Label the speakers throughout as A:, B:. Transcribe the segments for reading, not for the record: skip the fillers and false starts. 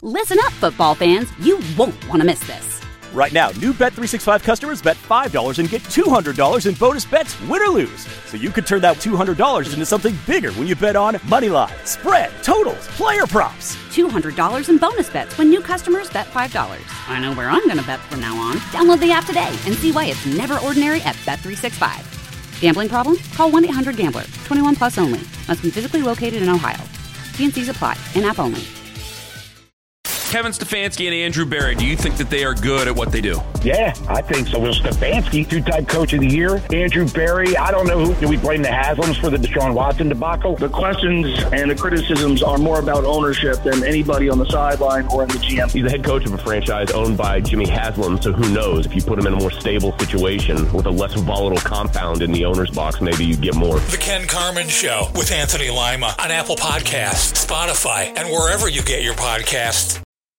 A: Listen up, football fans. You won't want to miss this.
B: Right now, new Bet365 customers bet $5 and get $200 in bonus bets, win or lose. So you could turn that $200 into something bigger when you bet on moneyline, spread, totals, player props.
A: $200 in bonus bets when new customers bet $5. I know where I'm going to bet from now on. Download the app today and see why it's never ordinary at Bet365. Gambling problem? Call 1-800-GAMBLER. 21 plus only. Must be physically located in Ohio. T&Cs apply. In-app only.
C: Kevin Stefanski and Andrew Berry, do you think that they are good at what they do?
D: Yeah, I think so. Well, Stefanski, two-time coach of the year. Andrew Berry, I don't know who. Do we blame the Haslams for the Deshaun Watson debacle?
E: The questions and the criticisms are more about ownership than anybody on the sideline or in the GM.
F: He's the head coach of a franchise owned by Jimmy Haslam, so who knows? If you put him in a more stable situation with a less volatile compound in the owner's box, maybe you get more.
G: The Ken Carman Show with Anthony Lima on Apple Podcasts, Spotify, and wherever you get your podcasts.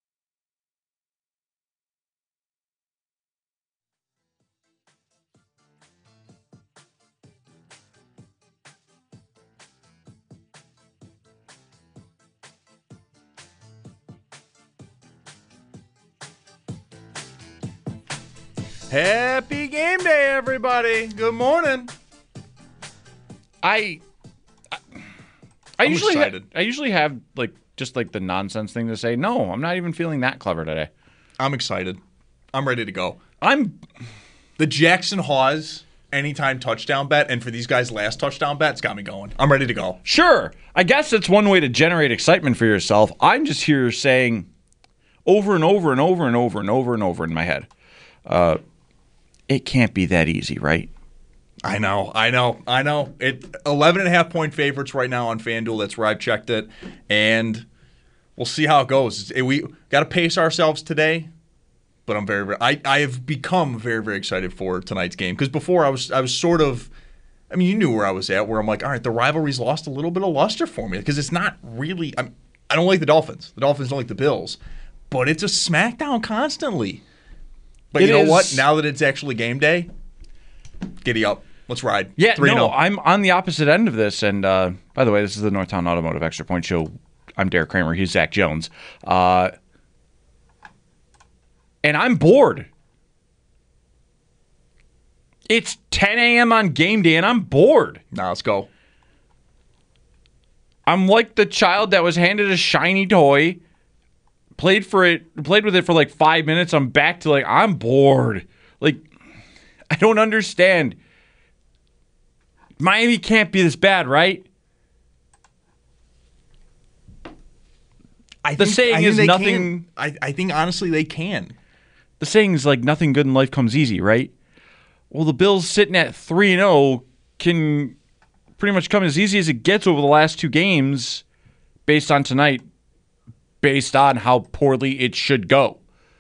H: Happy game day, everybody. Good morning. I usually have just the nonsense thing to say. No, I'm not even feeling that clever today.
I: I'm excited. I'm ready to go. I'm the Jackson Hawes anytime touchdown bet, and for these guys' last touchdown bet, it's got me going. I'm ready to go.
H: Sure. I guess it's one way to generate excitement for yourself. I'm just here saying over and over and over and over and over and over in my head. It can't be that easy, right?
I: I know. 11.5 point favorites right now on FanDuel. That's where I've checked it. And we'll see how it goes. We got to pace ourselves today. But I'm I have become very, very excited for tonight's game. Because before I was sort of, you knew where I was at, where I'm like, all right, the rivalry's lost a little bit of luster for me. Because it's not really, I don't like the Dolphins. The Dolphins don't like the Bills. But it's a smackdown constantly. But you know what? Now that it's actually game day, giddy up. Let's ride.
H: Yeah, no, I'm on the opposite end of this. And by the way, this is the Northtown Automotive Extra Point Show. I'm Derek Kramer. He's Zach Jones. And I'm bored. It's 10 a.m. on game day, and I'm bored.
I: Now let's go.
H: I'm like the child that was handed a shiny toy. Played with it for like 5 minutes. I'm back to I'm bored. I don't understand. Miami can't be this bad, right?
I: I think honestly they can.
H: The saying is nothing good in life comes easy, right? Well, the Bills sitting at 3-0 can pretty much come as easy as it gets over the last two games based on tonight. Based on how poorly it should go.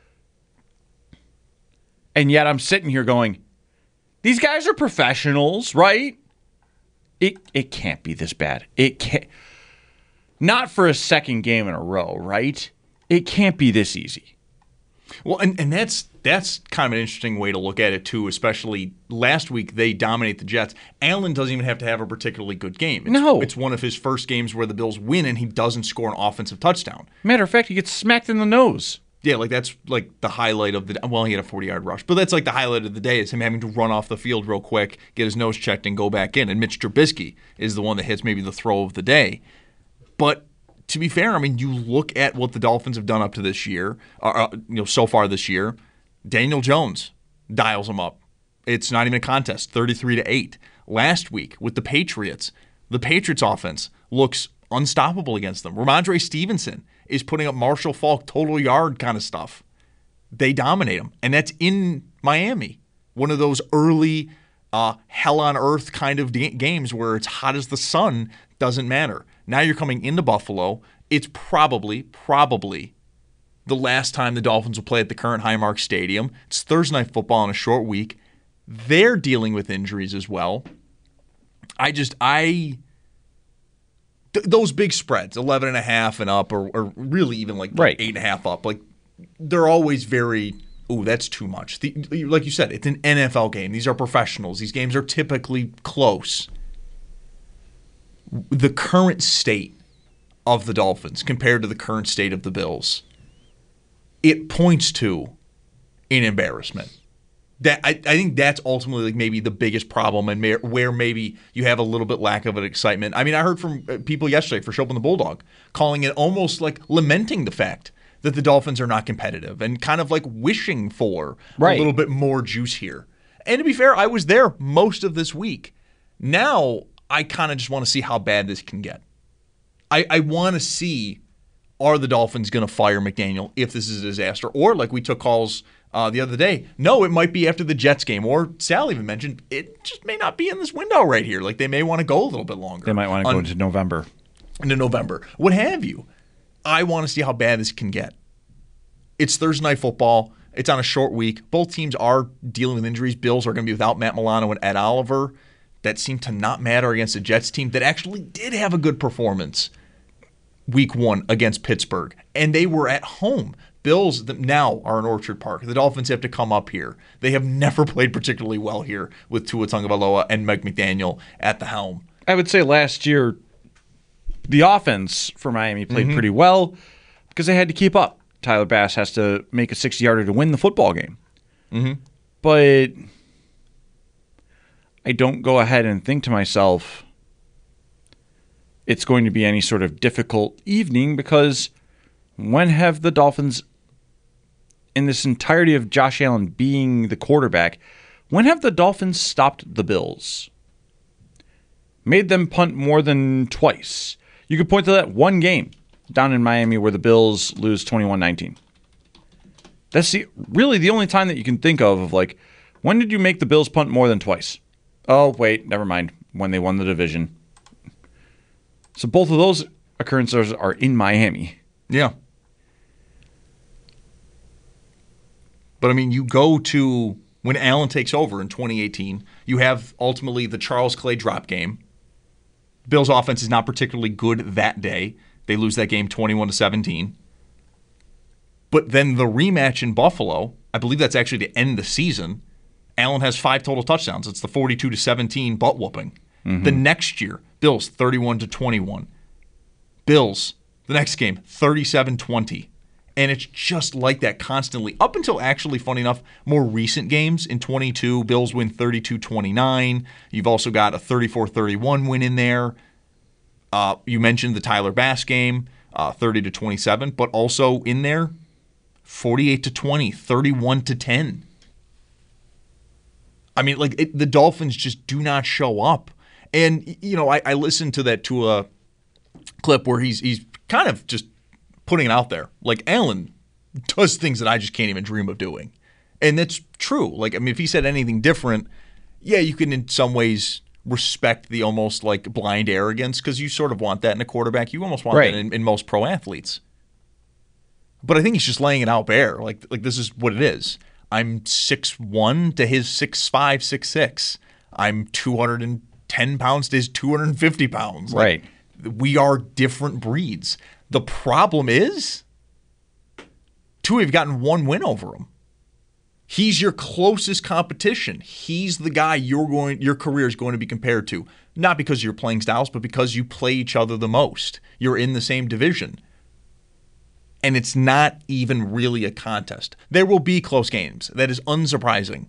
H: And yet I'm sitting here going, these guys are professionals, right? It can't be this bad. It can't. Not for a second game in a row, right? It can't be this easy.
I: Well, and that's kind of an interesting way to look at it, too, especially last week they dominate the Jets. Allen doesn't even have to have a particularly good game. It's one of his first games where the Bills win and he doesn't score an offensive touchdown.
H: Matter of fact, he gets smacked in the nose.
I: Yeah, that's the highlight of the – well, he had a 40-yard rush. But that's the highlight of the day is him having to run off the field real quick, get his nose checked, and go back in. And Mitch Trubisky is the one that hits maybe the throw of the day. But – to be fair, you look at what the Dolphins have done up to this year, so far this year. Daniel Jones dials them up. It's not even a contest, 33-8. Last week with the Patriots offense looks unstoppable against them. Ramondre Stevenson is putting up Marshall Faulk total yard kind of stuff. They dominate them, and that's in Miami. One of those early hell on earth kind of games where it's hot as the sun, doesn't matter. Now you're coming into Buffalo. It's probably the last time the Dolphins will play at the current Highmark Stadium. It's Thursday Night Football in a short week. They're dealing with injuries as well. Those big spreads, 11.5 and up, or really even 8.5 up, they're always very, that's too much. Like you said, it's an NFL game. These are professionals. These games are typically close. The current state of the Dolphins compared to the current state of the Bills, it points to an embarrassment. That I think that's ultimately like maybe the biggest problem, and where maybe you have a little bit lack of an excitement. I mean, I heard from people yesterday for Chopin the Bulldog calling it almost like lamenting the fact that the Dolphins are not competitive and kind of like wishing for a little bit more juice here. And to be fair, I was there most of this week. Now I kind of just want to see how bad this can get. I want to see, are the Dolphins going to fire McDaniel if this is a disaster? Or like we took calls the other day, no, it might be after the Jets game. Or Sal even mentioned it just may not be in this window right here. Like they may want to go a little bit longer.
H: They might want to go into November.
I: What have you. I want to see how bad this can get. It's Thursday Night Football. It's on a short week. Both teams are dealing with injuries. Bills are going to be without Matt Milano and Ed Oliver. That seemed to not matter against a Jets team that actually did have a good performance week 1 against Pittsburgh. And they were at home. Bills now are in Orchard Park. The Dolphins have to come up here. They have never played particularly well here with Tua Tagovailoa and Mike McDaniel at the helm.
H: I would say last year the offense for Miami played pretty well because they had to keep up. Tyler Bass has to make a 60-yarder to win the football game. But I don't go ahead and think to myself it's going to be any sort of difficult evening, because when have the Dolphins, in this entirety of Josh Allen being the quarterback, when have the Dolphins stopped the Bills? Made them punt more than twice. You could point to that one game down in Miami where the Bills lose 21-19. That's really the only time that you can think of like, when did you make the Bills punt more than twice? Oh, wait, never mind. When they won the division. So both of those occurrences are in Miami.
I: Yeah. But, I mean, you go to when Allen takes over in 2018, you have ultimately the Charles Clay drop game. Bills' offense is not particularly good that day. They lose that game 21-17. But then the rematch in Buffalo, I believe that's actually to end the season, Allen has 5 total touchdowns. It's the 42-17 butt whooping. The next year, Bills 31-21. Bills, the next game, 37-20. And it's just like that constantly. Up until actually, funny enough, more recent games in 22, Bills win 32-29. You've also got a 34-31 win in there. You mentioned the Tyler Bass game, 30-27, but also in there, 48-20, 31-10. I mean, like the Dolphins just do not show up. And, you know, I listened to that Tua clip where he's kind of just putting it out there. Like, Allen does things that I just can't even dream of doing. And that's true. Like, I mean, if he said anything different, yeah, you can in some ways respect the almost like blind arrogance, because you sort of want that in a quarterback. You almost want that in most pro athletes. But I think he's just laying it out bare. Like this is what it is. I'm 6'1" to his 6'5", 6'6". I'm 210 pounds to his 250 pounds.
H: Right.
I: We are different breeds. The problem is, Tua have gotten one win over him. He's your closest competition. He's the guy your career is going to be compared to. Not because of your playing styles, but because you play each other the most. You're in the same division. And it's not even really a contest. There will be close games. That is unsurprising.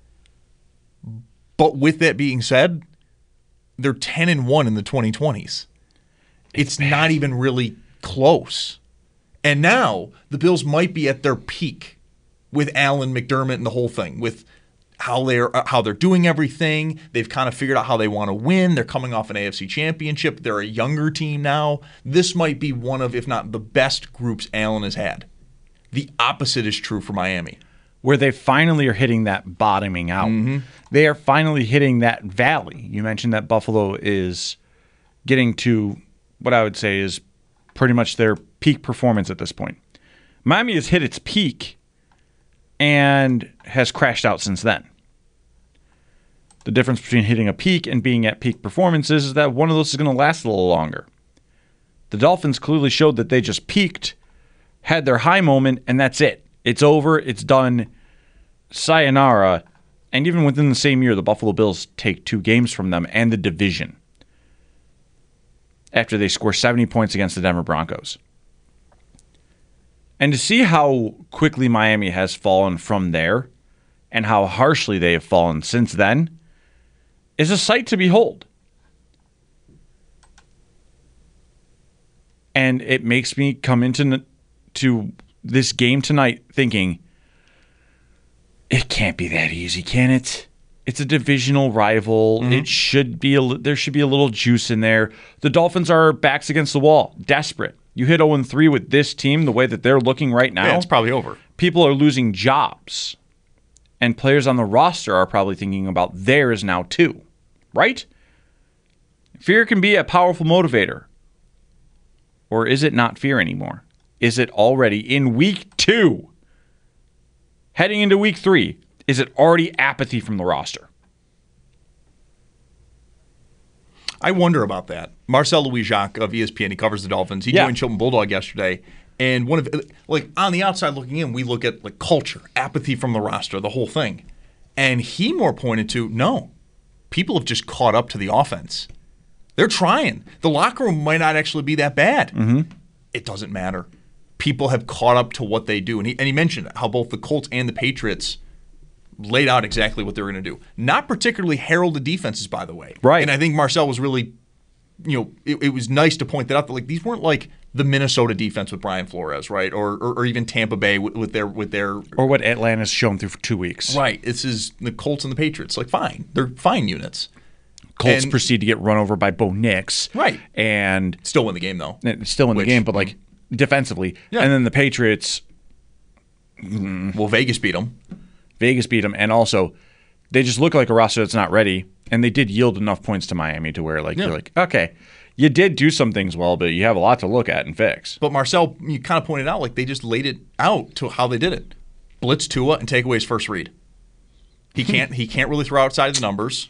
I: But with that being said, they're 10-1 in the 2020s. It's not even really close. And now the Bills might be at their peak with Allen, McDermott, and the whole thing, with how they're doing everything. They've kind of figured out how they want to win. They're coming off an AFC championship. They're a younger team now. This might be one of, if not the best groups Allen has had. The opposite is true for Miami.
H: Where they finally are hitting that bottoming out. They are finally hitting that valley. You mentioned that Buffalo is getting to what I would say is pretty much their peak performance at this point. Miami has hit its peak and has crashed out since then. The difference between hitting a peak and being at peak performances is that one of those is going to last a little longer. The Dolphins clearly showed that they just peaked, had their high moment, and that's it. It's over. It's done. Sayonara. And even within the same year, the Buffalo Bills take 2 games from them and the division after they score 70 points against the Denver Broncos. And to see how quickly Miami has fallen from there and how harshly they have fallen since then is a sight to behold. And it makes me come into this game tonight thinking, it can't be that easy, can it? It's a divisional rival. It should be there should be a little juice in there. The Dolphins are backs against the wall, desperate. You hit 0-3 with this team the way that they're looking right now.
I: Yeah, it's probably over.
H: People are losing jobs. And players on the roster are probably thinking about theirs now too. Right? Fear can be a powerful motivator. Or is it not fear anymore? Is it already in week 2? Heading into week 3, is it already apathy from the roster?
I: I wonder about that. Marcel Louis-Jacques of ESPN, he covers the Dolphins. He joined Chilton Bulldog yesterday. And one of, like, on the outside looking in, we look at like culture, apathy from the roster, the whole thing. And he more pointed to, no, people have just caught up to the offense. They're trying. The locker room might not actually be that bad. It doesn't matter. People have caught up to what they do. And he mentioned how both the Colts and the Patriots laid out exactly what they were going to do. Not particularly heralded defenses, by the way.
H: Right.
I: And I think Marcel was really, it was nice to point that out. That like these weren't like the Minnesota defense with Brian Flores, right? Or even Tampa Bay with their
H: or what Atlanta's shown through 2 weeks.
I: Right. This is the Colts and the Patriots. Like fine, they're fine units.
H: Colts proceed to get run over by Bo Nix.
I: Right.
H: And
I: still win the game though.
H: Still in the game, but like defensively.
I: Yeah.
H: And then the Patriots.
I: Well, Vegas beat them.
H: And also they just look like a roster that's not ready, and they did yield enough points to Miami to where you're like, okay, you did do some things well, but you have a lot to look at and fix.
I: But Marcel, you kind of pointed out like they just laid it out to how they did it. Blitz Tua and take away his first read. He can't really throw outside of the numbers.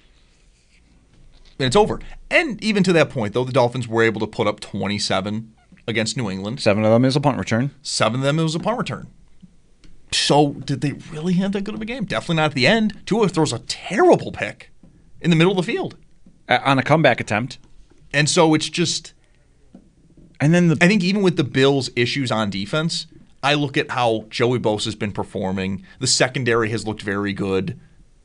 I: And it's over. And even to that point, though, the Dolphins were able to put up 27 against New England.
H: 7 of them is a punt return.
I: 7 of them it was a punt return. So did they really have that good of a game? Definitely not at the end. Tua throws a terrible pick in the middle of the field.
H: On a comeback attempt.
I: And so it's just...
H: And then
I: I think even with the Bills' issues on defense, I look at how Joey Bosa has been performing. The secondary has looked very good.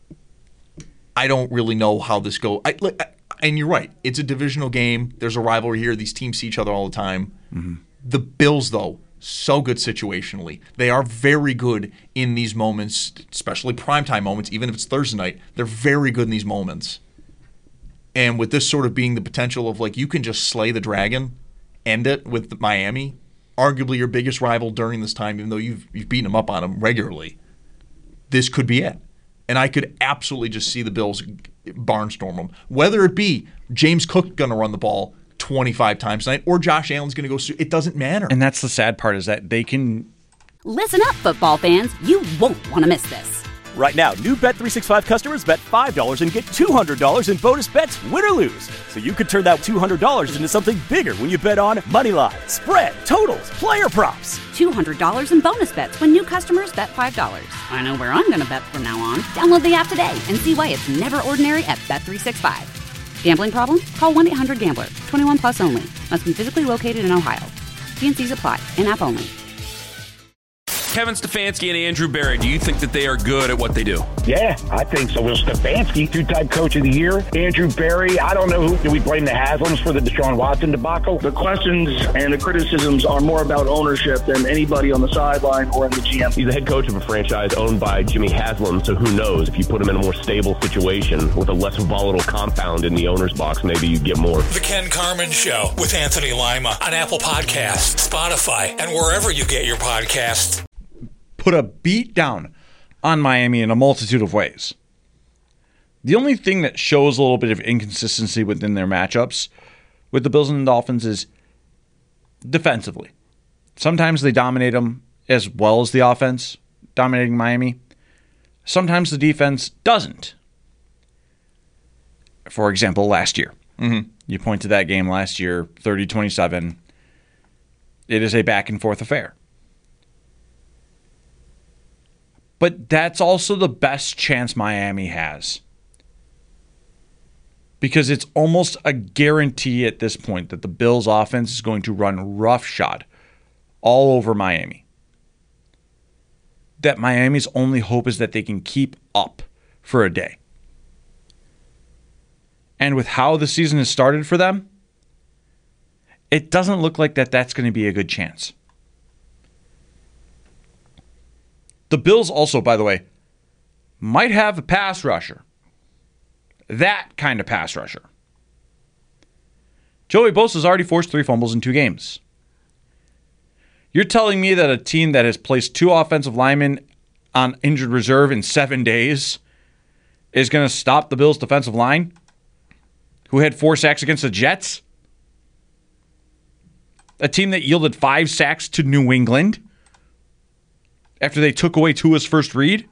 I: I don't really know how this goes. And you're right. It's a divisional game. There's a rivalry here. These teams see each other all the time. The Bills, though, so good situationally. They are very good in these moments, especially primetime moments, even if it's Thursday night. They're very good in these moments. And with this sort of being the potential of, like, you can just slay the dragon, end it with Miami, arguably your biggest rival during this time, even though you've beaten them up on them regularly. This could be it. And I could absolutely just see the Bills barnstorm them. Whether it be James Cook going to run the ball 25 times tonight or Josh Allen's going to go, it doesn't matter.
H: And that's the sad part, is that they can...
A: Listen up, football fans. You won't want to miss this.
B: Right now, new Bet365 customers bet $5 and get $200 in bonus bets, win or lose. So you could turn that $200 into something bigger when you bet on money line, spread, totals, player props.
A: $200 in bonus bets when new customers bet $5. I know where I'm going to bet from now on. Download the app today and see why it's never ordinary at Bet365. Gambling problem? Call 1-800-GAMBLER. 21 plus only. Must be physically located in Ohio. T&Cs apply. In-app only.
C: Kevin Stefanski and Andrew Berry, do you think that they are good at what they do?
D: Yeah, I think so. Will Stefanski, two-time coach of the year. Andrew Berry, I don't know who. Do we blame the Haslams for the Deshaun Watson debacle?
E: The questions and the criticisms are more about ownership than anybody on the sideline or in the GM.
F: He's the head coach of a franchise owned by Jimmy Haslam, so who knows? If you put him in a more stable situation with a less volatile compound in the owner's box, maybe you'd get more.
G: The Ken Carman Show with Anthony Lima on Apple Podcasts, Spotify, and wherever you get your podcasts.
H: Put a beat down on Miami in a multitude of ways. The only thing that shows a little bit of inconsistency within their matchups with the Bills and the Dolphins is defensively. Sometimes they dominate them as well as the offense, dominating Miami. Sometimes the defense doesn't. For example, last year. You point to that game last year, 30-27. It is a back-and-forth affair. But that's also the best chance Miami has. Because it's almost a guarantee at this point that the Bills' offense is going to run roughshod all over Miami. that Miami's only hope is that they can keep up for a day. And with how the season has started for them, it doesn't look like that's going to be a good chance. The Bills also, by the way, might have a pass rusher. That kind of pass rusher. Joey Bosa's already forced 3 fumbles in 2 games. You're telling me that a team that has placed 2 offensive linemen on injured reserve in 7 days is going to stop the Bills' defensive line, who had 4 sacks against the Jets? A team that yielded 5 sacks to New England after they took away Tua's first read?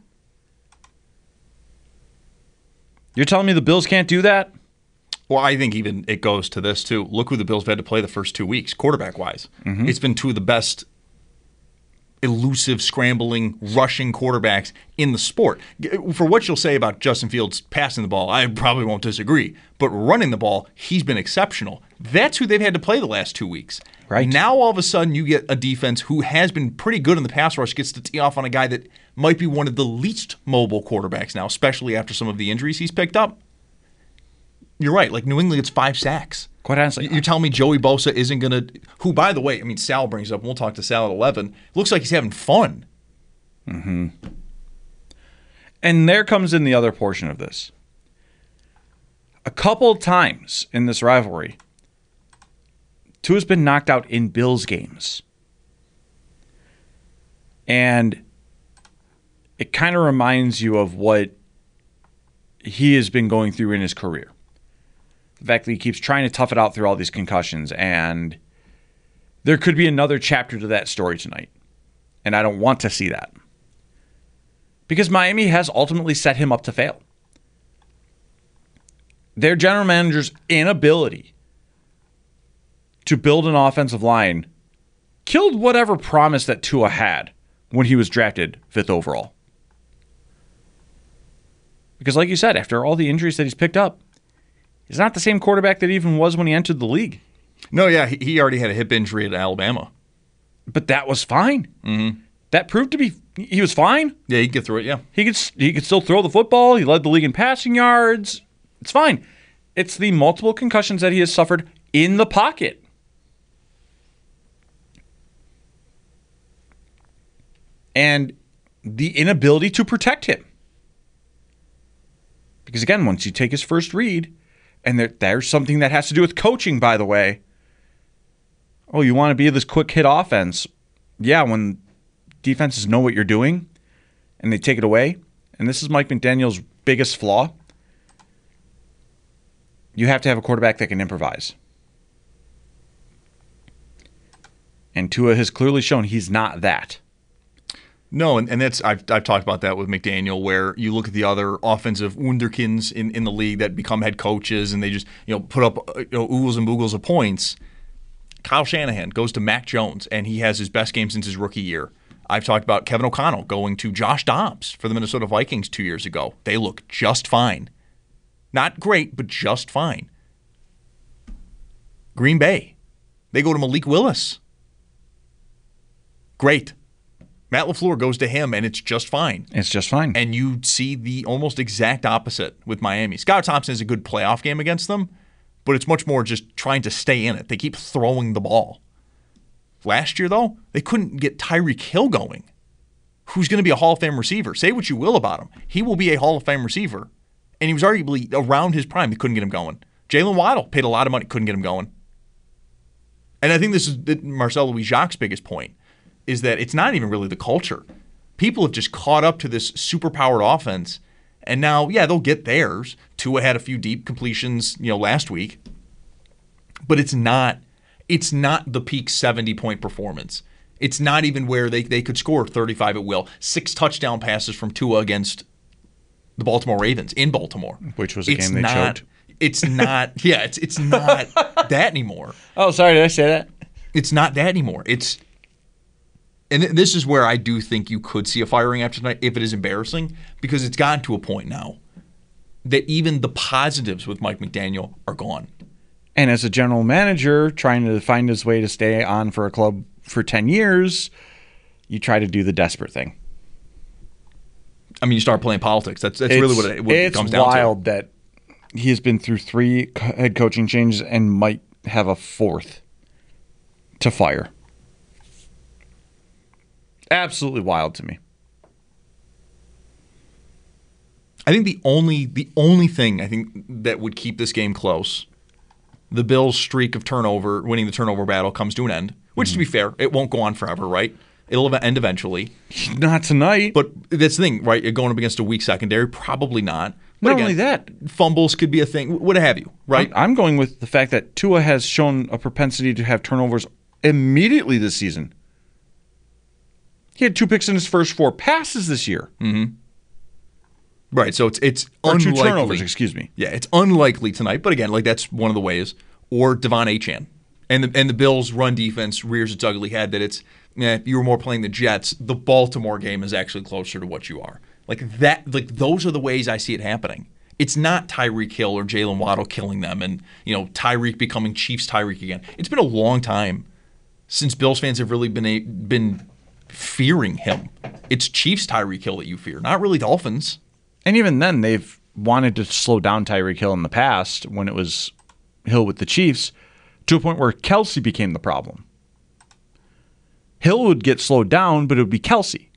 H: You're telling me the Bills can't do that?
I: Well, I think even it goes to this, too. Look who the Bills have had to play the first 2 weeks, quarterback-wise. Mm-hmm. It's been 2 of the best elusive, scrambling, rushing quarterbacks in the sport. For what you'll say about Justin Fields passing the ball, I probably won't disagree. But running the ball, he's been exceptional. That's who they've had to play the last 2 weeks.
H: Right.
I: Now, all of a sudden, you get a defense who has been pretty good in the pass rush, gets to tee off on a guy that might be one of the least mobile quarterbacks now, especially after some of the injuries he's picked up. You're right. Like, New England gets 5 sacks.
H: Quite honestly.
I: You're telling me Joey Bosa isn't going to – who, by the way, I mean, Sal brings up, and we'll talk to Sal at 11, looks like he's having fun.
H: Mm-hmm. And there comes in the other portion of this. A couple of times in this rivalry, Tua's been knocked out in Bills games. And it kind of reminds you of what he has been going through in his career. The fact that he keeps trying to tough it out through all these concussions, and there could be another chapter to that story tonight. And I don't want to see that. Because Miami has ultimately set him up to fail. Their general manager's inability to build an offensive line killed whatever promise that Tua had when he was drafted 5th overall. Because like you said, after all the injuries that he's picked up, he's not the same quarterback that he even was when he entered the league.
I: No, yeah, he already had a hip injury at Alabama.
H: But that was fine. Mm-hmm. That proved to be, he was fine.
I: Yeah, he could get through it, yeah.
H: He could still throw the football. He led the league in passing yards. It's fine. It's the multiple concussions that he has suffered in the pocket. And the inability to protect him. Because again, once you take his first read, and there's something that has to do with coaching, by the way. Oh, you want to be this quick hit offense. Yeah, when defenses know what you're doing, and they take it away, and this is Mike McDaniel's biggest flaw, you have to have a quarterback that can improvise. And Tua has clearly shown he's not that.
I: No, and that's I've talked about that with McDaniel, where you look at the other offensive wunderkinds in the league that become head coaches, and they just put up oogles and boogles of points. Kyle Shanahan goes to Mac Jones, and he has his best game since his rookie year. I've talked about Kevin O'Connell going to Josh Dobbs for the Minnesota Vikings 2 years ago. They look just fine. Not great, but just fine. Green Bay, they go to Malik Willis. Great. Matt LaFleur goes to him, and it's just fine.
H: It's just fine.
I: And you see the almost exact opposite with Miami. Scott Thompson has a good playoff game against them, but it's much more just trying to stay in it. They keep throwing the ball. Last year, though, they couldn't get Tyreek Hill going, who's going to be a Hall of Fame receiver. Say what you will about him. He will be a Hall of Fame receiver. And he was arguably around his prime. They couldn't get him going. Jalen Waddle paid a lot of money, couldn't get him going. And I think this is Marcel Louis-Jacques' biggest point, is that it's not even really the culture. People have just caught up to this super-powered offense, and now, yeah, they'll get theirs. Tua had a few deep completions, last week. But it's not the peak 70-point performance. It's not even where they could score 35 at will. 6 touchdown passes from Tua against the Baltimore Ravens in Baltimore.
H: Which was a game they choked.
I: It's not it's not that anymore.
H: Oh, sorry, did I say that?
I: It's not that anymore. And this is where I do think you could see a firing after tonight if it is embarrassing, because it's gotten to a point now that even the positives with Mike McDaniel are gone.
H: And as a general manager trying to find his way to stay on for a club for 10 years, you try to do the desperate thing.
I: I mean, you start playing politics. That's really what it comes down to.
H: It's wild that he has been through 3 head coaching changes and might have a 4th to fire. Absolutely wild to me.
I: I think the only thing I think that would keep this game close, the Bills' streak of winning the turnover battle comes to an end, which to be fair, it won't go on forever, right? It'll end eventually.
H: Not tonight.
I: But that's the thing, right? You're going up against a weak secondary, probably not. But
H: Not
I: again,
H: only that,
I: fumbles could be a thing, what have you, right?
H: I'm going with the fact that Tua has shown a propensity to have turnovers immediately this season. He had 2 picks in his first 4 passes this year.
I: Mm-hmm. Right, so it's
H: or
I: unlikely.
H: 2 turnovers, excuse me.
I: Yeah, it's unlikely tonight, but again, like that's one of the ways. Or Devon Achane. And the Bills' run defense rears its ugly head that if you were more playing the Jets, the Baltimore game is actually closer to what you are. Like that, like those are the ways I see it happening. It's not Tyreek Hill or Jalen Waddle killing them and Tyreek becoming Chiefs Tyreek again. It's been a long time since Bills fans have really been fearing him. It's Chiefs Tyreek Hill that you fear, not really Dolphins.
H: And even then, they've wanted to slow down Tyreek Hill in the past when it was Hill with the Chiefs to a point where Kelsey became the problem. Hill would get slowed down, but it would be Kelsey.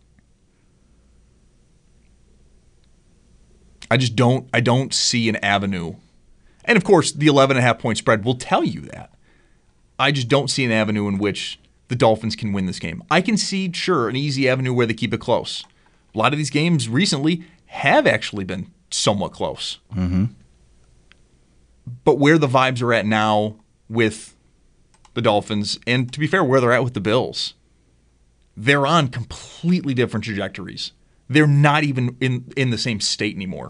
I: I don't see an avenue. And of course, the 11.5 point spread will tell you that. I just don't see an avenue in which the Dolphins can win this game. I can see, sure, an easy avenue where they keep it close. A lot of these games recently have actually been somewhat close.
H: Mm-hmm.
I: But where the vibes are at now with the Dolphins, and to be fair, where they're at with the Bills, they're on completely different trajectories. They're not even in the same state anymore.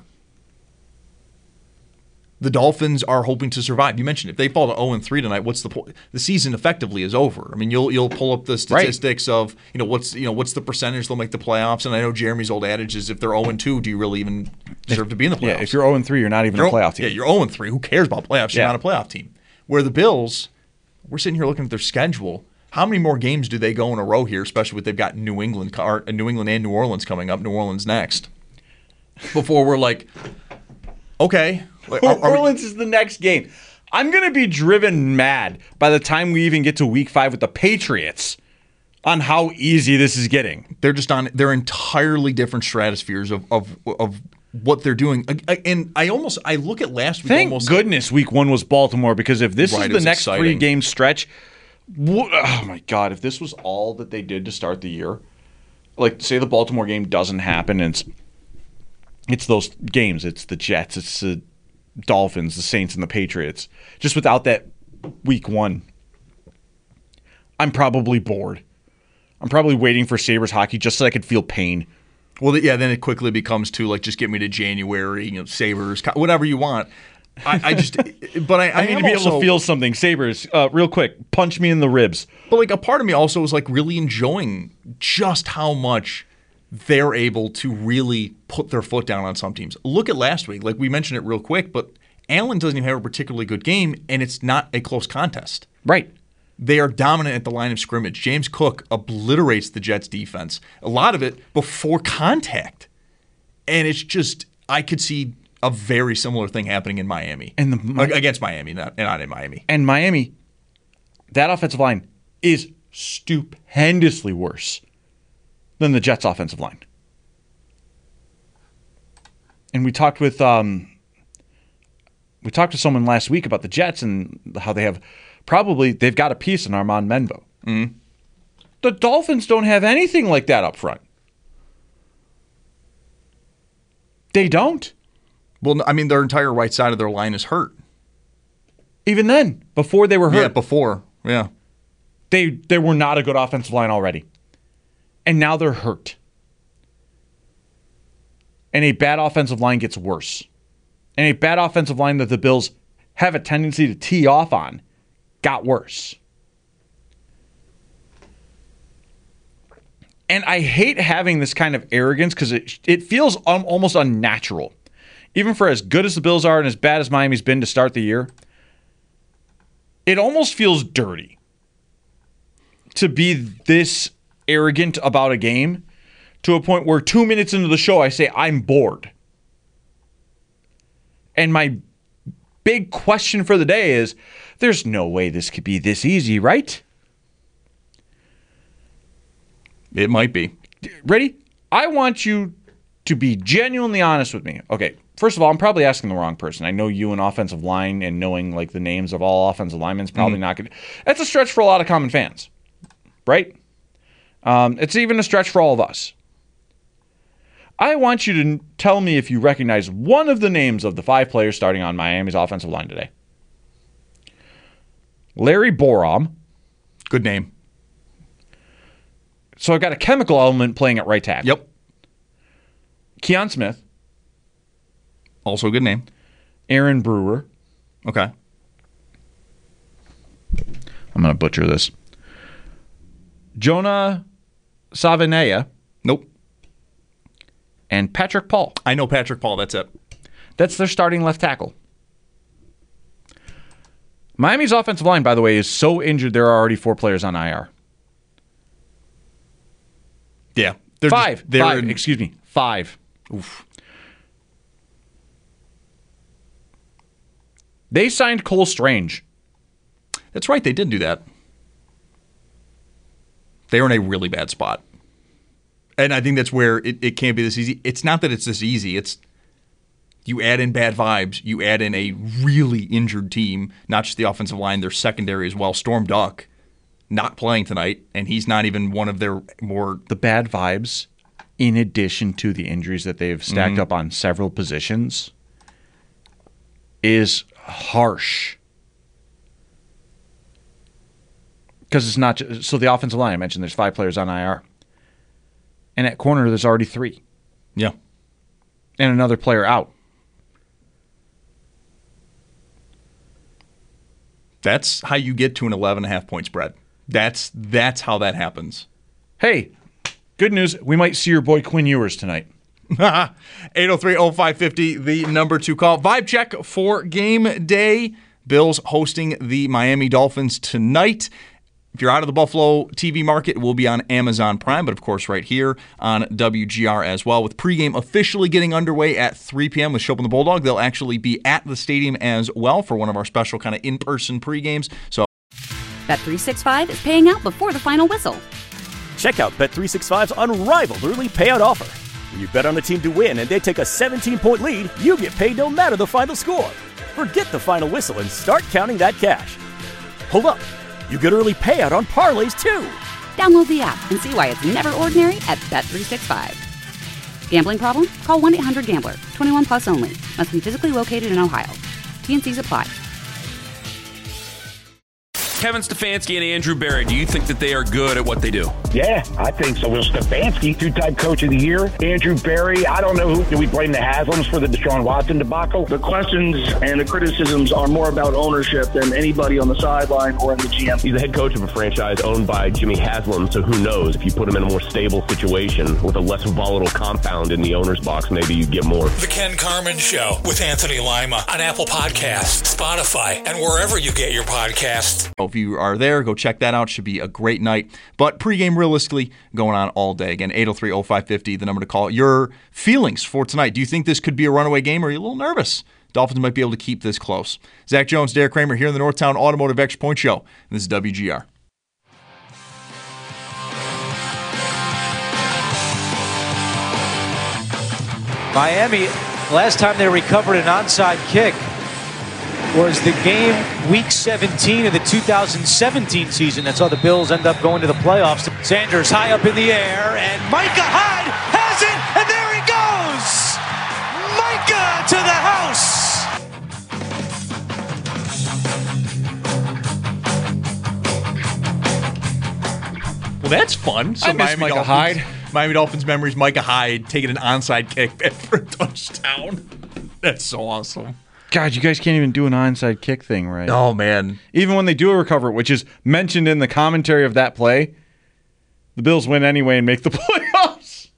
I: The Dolphins are hoping to survive. You mentioned if they fall to 0-3 tonight, what's the point? The season effectively is over. I mean, you'll pull up the statistics of what's the percentage they'll make the playoffs. And I know Jeremy's old adage is if they're 0-2, do you really even deserve to be in the playoffs?
H: Yeah, if you're 0-3, you're not even a playoff team.
I: Yeah, you're 0-3. Who cares about playoffs? You're not a playoff team. Where the Bills, we're sitting here looking at their schedule. How many more games do they go in a row here? Especially with they've got New England and New Orleans coming up. New Orleans next. Before we're like, okay.
H: Orleans is the next game. I'm going to be driven mad by the time we even get to week 5 with the Patriots on how easy this is getting.
I: They're just on they're entirely different stratospheres of what they're doing. And I look at last week
H: Thank goodness week 1 was Baltimore, because if this is the next 3-game stretch, oh my God, if this was all that they did to start the year, like say the Baltimore game doesn't happen and it's those games, it's the Jets, it's the Dolphins, the Saints, and the Patriots. Just without that week 1, I'm probably bored. I'm probably waiting for Sabres hockey just so I could feel pain.
I: Well, yeah, then it quickly becomes to like just get me to January, Sabres, whatever you want. I need to be able
H: to feel something. Sabres, real quick, punch me in the ribs.
I: But like a part of me also is like really enjoying just how much they're able to really put their foot down on some teams. Look at last week. Like we mentioned it real quick, but Allen doesn't even have a particularly good game, and it's not a close contest.
H: Right.
I: They are dominant at the line of scrimmage. James Cook obliterates the Jets' defense. A lot of it before contact. And it's just, I could see a very similar thing happening in Miami. Against Miami, not in Miami.
H: And Miami, that offensive line is stupendously worse than the Jets' offensive line. And we talked with someone last week about the Jets and how they've got a piece in Armand Menvo.
I: Mm-hmm.
H: The Dolphins don't have anything like that up front. They don't.
I: Well, I mean, their entire right side of their line is hurt.
H: Even then, before they were hurt.
I: Yeah, before. Yeah.
H: They were not a good offensive line already. And now they're hurt. And a bad offensive line gets worse. And a bad offensive line that the Bills have a tendency to tee off on got worse. And I hate having this kind of arrogance because it feels almost unnatural. Even for as good as the Bills are and as bad as Miami's been to start the year, it almost feels dirty to be this arrogant about a game, to a point where 2 minutes into the show, I say, I'm bored. And my big question for the day is, there's no way this could be this easy, right?
I: It might be.
H: Ready? I want you to be genuinely honest with me. Okay, first of all, I'm probably asking the wrong person. I know you in offensive line and knowing like the names of all offensive linemen is probably not good. That's a stretch for a lot of common fans, right? It's even a stretch for all of us. I want you to tell me if you recognize one of the names of the 5 players starting on Miami's offensive line today. Larry Borom.
I: Good name.
H: So I've got a chemical element playing at right tackle.
I: Yep.
H: Keon Smith.
I: Also a good name.
H: Aaron Brewer.
I: Okay.
H: I'm going to butcher this. Jonah Savanea.
I: Nope.
H: And Patrick Paul.
I: I know Patrick Paul. That's it.
H: That's their starting left tackle. Miami's offensive line, by the way, is so injured there are already 4 players on IR.
I: Yeah.
H: 5. Excuse me. 5.
I: Oof.
H: They signed Cole Strange.
I: That's right. They did do that. They were in a really bad spot. And I think that's where it can't be this easy. It's not that it's this easy. It's you add in bad vibes. You add in a really injured team, not just the offensive line, their secondary as well. Storm Duck not playing tonight, and he's not even one of their more...
H: The bad vibes, in addition to the injuries that they've stacked up on several positions, is harsh. Because it's not just... So the offensive line, I mentioned there's 5 players on IR. And at corner, there's already 3.
I: Yeah.
H: And another player out.
I: That's how you get to an 11.5-point spread. That's how that happens.
H: Hey, good news. We might see your boy Quinn Ewers tonight.
I: 803-0550, the number to call. Vibe check for game day. Bills hosting the Miami Dolphins tonight. If you're out of the Buffalo TV market, it will be on Amazon Prime, but of course right here on WGR as well. With pregame officially getting underway at 3 p.m. with Shope and the Bulldog, they'll actually be at the stadium as well for one of our special kind of in-person pregames. So
A: Bet365 is paying out before the final whistle.
B: Check out Bet365's unrivaled early payout offer. When you bet on a team to win and they take a 17-point lead, you get paid no matter the final score. Forget the final whistle and start counting that cash. Hold up. You get early payout on parlays, too.
A: Download the app and see why it's never ordinary at Bet365. Gambling problem? Call 1-800-GAMBLER. 21 plus only. Must be physically located in Ohio. T&Cs apply.
C: Kevin Stefanski and Andrew Berry, do you think that they are good at what they do?
D: Yeah, I think so. Will Stefanski, 2-time coach of the year. Andrew Berry, I don't know who. Do we blame the Haslams for the Deshaun Watson debacle?
E: The questions and the criticisms are more about ownership than anybody on the sideline or in the GM.
F: He's the head coach of a franchise owned by Jimmy Haslam, so who knows? If you put him in a more stable situation with a less volatile compound in the owner's box, maybe you get more.
G: The Ken Carman Show with Anthony Lima on Apple Podcasts, Spotify, and wherever you get your podcasts.
I: if you are there, go check that out. Should be a great night. But pregame realistically going on all day. Again, 803-0550, the number to call. Your feelings for tonight. Do you think this could be a runaway game, or are you a little nervous? Dolphins might be able to keep this close. Zach Jones, Derek Kramer here in the Northtown Automotive Extra Point Show. And this is WGR.
J: Miami, last time they recovered an onside kick was the game week 17 of the 2017 season. That saw the Bills end up going to the playoffs. Sanders high up in the air, and Micah Hyde has
I: Micah to
J: it, and there he goes.
I: the house. Well, that's fun. So
H: I miss Micah Hyde.
I: Miami Dolphins memories, Micah Hyde taking an onside kick for a touchdown. That's so awesome.
H: God, you guys can't even do an onside kick thing right.
I: Oh, man.
H: Even when they do recover it, which is mentioned in the commentary of that play, the Bills win anyway and make the playoffs.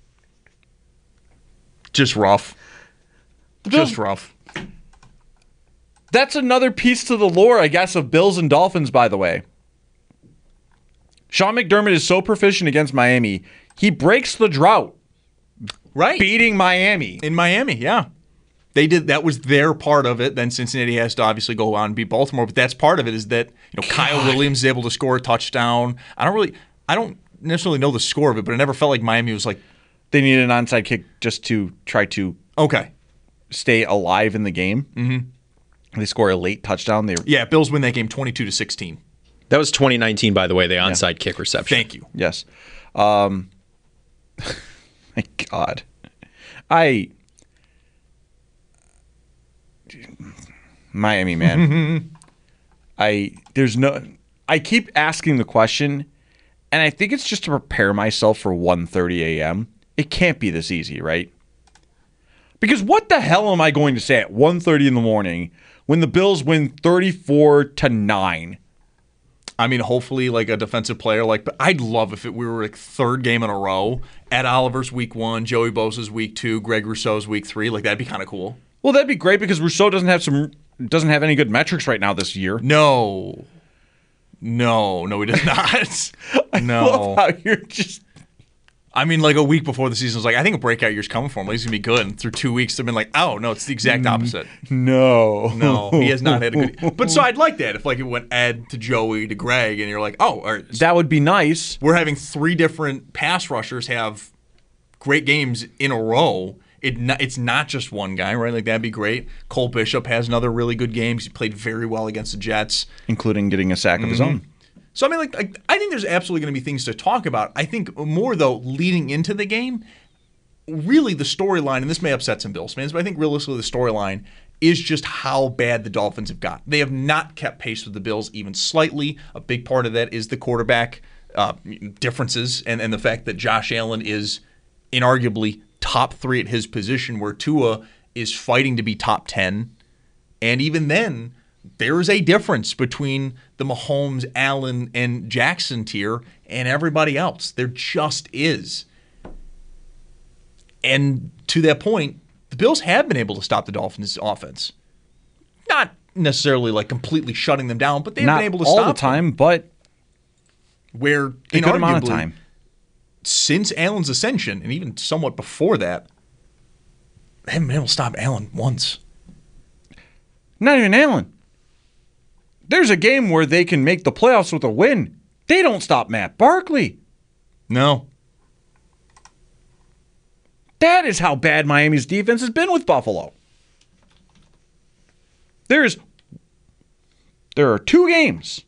I: Just rough. Just rough.
H: That's another piece to the lore, I guess, of Bills and Dolphins, by the way. Sean McDermott is so proficient against Miami, He breaks the drought.
I: Right.
H: Beating Miami.
I: In Miami, yeah. They did. That was their part of it. Then Cincinnati has to obviously go on and beat Baltimore, but that's part of it is that Kyle Williams is able to score a touchdown. I don't necessarily know the score of it, but it never felt like Miami was like
H: they needed an onside kick just to try to stay alive in the game. Mm-hmm. They score a late touchdown.
I: Bills win that game 22-16.
K: That was 2019, by the way, the onside kick reception.
I: Thank you.
H: Yes. My God. Miami, man. I keep asking the question, and I think it's just to prepare myself for 1:30 a.m. It can't be this easy, right? Because what the hell am I going to say at 1:30 in the morning when the Bills win 34-9?
I: I mean, hopefully, like a defensive player, but I'd love if we were like third game in a row. Ed Oliver's week 1, Joey Bosa's week 2, Greg Rousseau's week 3. Like that'd be kind of cool.
H: Well, that'd be great because Rousseau doesn't have any good metrics right now this year.
I: No, he does not.
H: I love how you're just.
I: I mean, like a week before the season was like, I think a breakout year's coming for him. He's gonna be good. And through 2 weeks, they've been like, oh no, it's the exact opposite.
H: No,
I: he has not had a good. But so I'd like that if it went Ed to Joey to Greg, and you're like,
H: that would be nice.
I: We're having 3 different pass rushers have great games in a row. It's not just one guy, right? Like that'd be great. Cole Bishop has another really good game. He played very well against the Jets,
H: including getting a sack of his own.
I: So, I mean, I think there's absolutely going to be things to talk about. I think more, though, leading into the game, really the storyline, and this may upset some Bills fans, but I think realistically the storyline is just how bad the Dolphins have got. They have not kept pace with the Bills even slightly. A big part of that is the quarterback differences and the fact that Josh Allen is inarguably top 3 at his position, where Tua is fighting to be top 10. And even then, there is a difference between the Mahomes, Allen, and Jackson tier and everybody else. There just is. And to that point, the Bills have been able to stop the Dolphins' offense. Not necessarily completely shutting them down, but they've been able to stop them.
H: Not all the time, but
I: where
H: a good amount of time.
I: Since Allen's ascension, and even somewhat before that, they haven't been able to stop Allen once.
H: Not even Allen. There's a game where they can make the playoffs with a win. They don't stop Matt Barkley.
I: No.
H: That is how bad Miami's defense has been with Buffalo. There are 2 games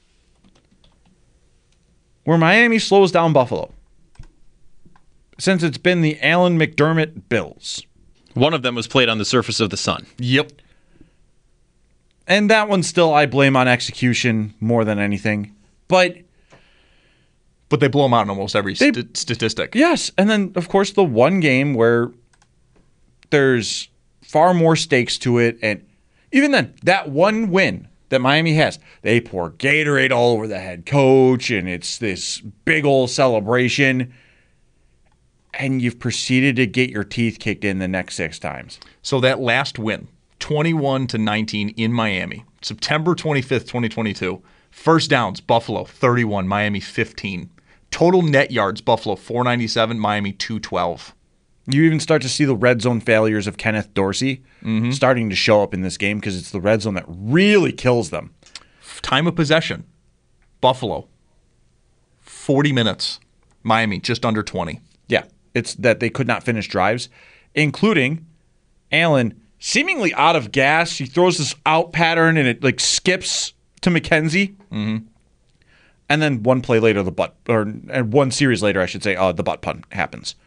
H: where Miami slows down Buffalo since it's been the Allen McDermott Bills.
K: One of them was played on the surface of the sun.
I: Yep.
H: And that one still I blame on execution more than anything. But
I: they blow them out in almost every statistic.
H: Yes. And then, of course, the one game where there's far more stakes to it. And even then, that one win that Miami has, they pour Gatorade all over the head coach, and it's this big old celebration. And you've proceeded to get your teeth kicked in the next 6 times.
I: So that last win, 21-19 in Miami, September 25th, 2022. First downs, Buffalo 31, Miami 15. Total net yards, Buffalo 497, Miami 212.
H: You even start to see the red zone failures of Kenneth Dorsey starting to show up in this game because it's the red zone that really kills them.
I: Time of possession, Buffalo 40 minutes, Miami just under 20.
H: Yeah, it's that they could not finish drives, including Allen seemingly out of gas. He throws this out pattern and it skips to McKenzie.
I: Mm-hmm.
H: And then one play later, one series later, I should say, the butt punt happens.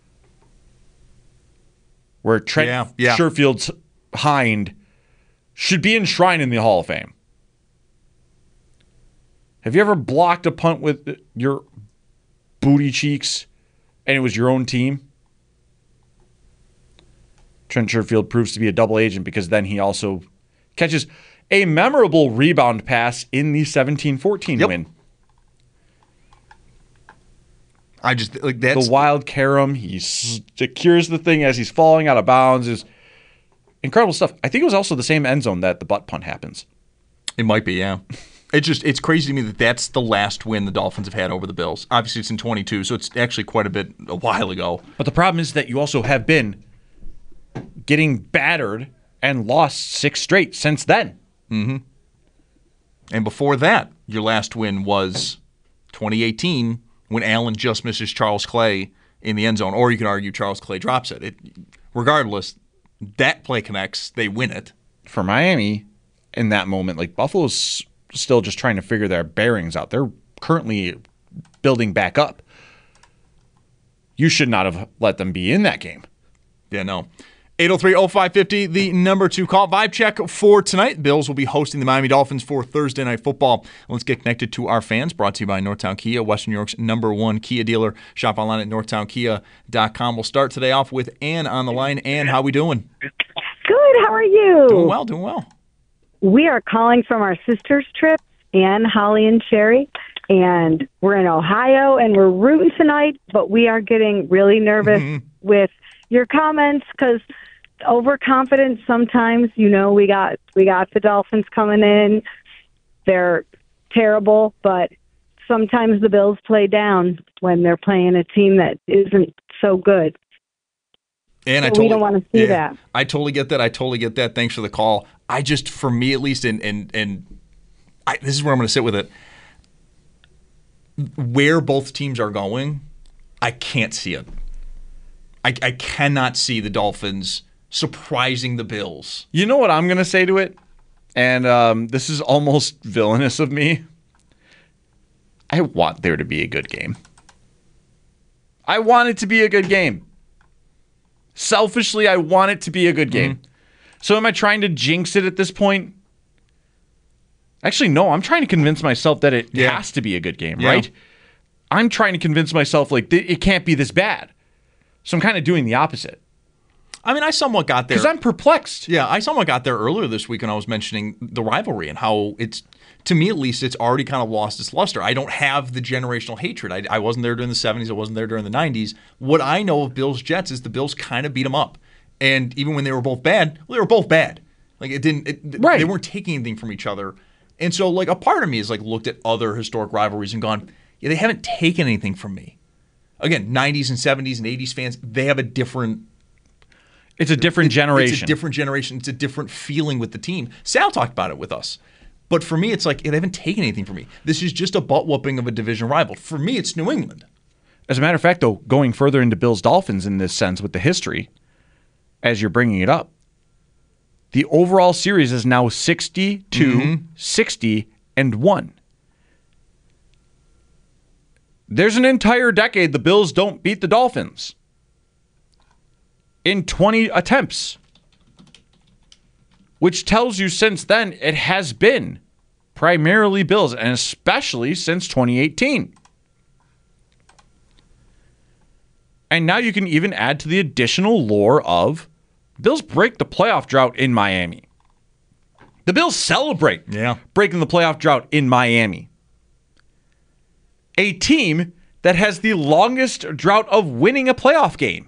H: Where Trent Sherfield's hind should be enshrined in the Hall of Fame. Have you ever blocked a punt with your booty cheeks and it was your own team? Trent Sherfield proves to be a double agent because then he also catches a memorable rebound pass in the 17-14 win.
I: I just that's
H: the wild carom. He secures the thing as he's falling out of bounds. Is incredible stuff. I think it was also the same end zone that the butt punt happens.
I: It might be, yeah. It's crazy to me that that's the last win the Dolphins have had over the Bills. Obviously, it's in 22, so it's actually quite a while ago.
H: But the problem is that you also have been getting battered and lost 6 straight since then.
I: Mm-hmm. And before that, your last win was 2018 when Allen just misses Charles Clay in the end zone. Or you can argue Charles Clay drops it. Regardless, that play connects, they win it.
H: For Miami, in that moment, like Buffalo's still just trying to figure their bearings out. They're currently building back up. You should not have let them be in that game.
I: Yeah, no. 803-0550, the number to call. Vibe check for tonight. Bills will be hosting the Miami Dolphins for Thursday Night Football. Let's get connected to our fans. Brought to you by Northtown Kia, Western New York's #1 Kia dealer. Shop online at northtownkia.com. We'll start today off with Ann on the line. Ann, how we doing?
L: Good. How are you?
I: Doing well, doing well.
L: We are calling from our sister's trip, Ann, Holly, and Sherry. And we're in Ohio, and we're rooting tonight, but we are getting really nervous with your comments because overconfidence sometimes, we got the Dolphins coming in. They're terrible, but sometimes the Bills play down when they're playing a team that isn't so good.
I: And
L: we don't want to see that.
I: I totally get that. Thanks for the call. I just, for me at least, and this is where I'm going to sit with it. Where both teams are going, I can't see it. I cannot see the Dolphins surprising the Bills.
H: You know what I'm going to say to it? And this is almost villainous of me. I want there to be a good game. I want it to be a good game. Selfishly, I want it to be a good game. So am I trying to jinx it at this point? Actually, no. I'm trying to convince myself that it has to be a good game, right? I'm trying to convince myself like it can't be this bad. So I'm kind of doing the opposite.
I: I mean, I somewhat got there.
H: Because I'm perplexed.
I: Yeah, I somewhat got there earlier this week when I was mentioning the rivalry and how it's, to me at least, it's already kind of lost its luster. I don't have the generational hatred. I wasn't there during the 70s. I wasn't there during the 90s. What I know of Bills-Jets is the Bills kind of beat them up. And even when they were both bad, well, they were both bad. Like, they weren't taking anything from each other. And so, like, a part of me has, like, looked at other historic rivalries and gone, yeah, they haven't taken anything from me. Again, 90s and 70s and 80s fans, they have a different...
H: It's a different generation.
I: It's a different generation. It's a different feeling with the team. Sal talked about it with us. But for me, it's like, they haven't taken anything from me. This is just a butt-whooping of a division rival. For me, it's New England.
H: As a matter of fact, though, going further into Bills-Dolphins in this sense with the history, as you're bringing it up, the overall series is now 60-60-1. There's an entire decade the Bills don't beat the Dolphins in 20 attempts, which tells you since then it has been primarily Bills, and especially since 2018. And now you can even add to the additional lore of Bills break the playoff drought in Miami. The Bills celebrate breaking the playoff drought in Miami. A team that has the longest drought of winning a playoff game.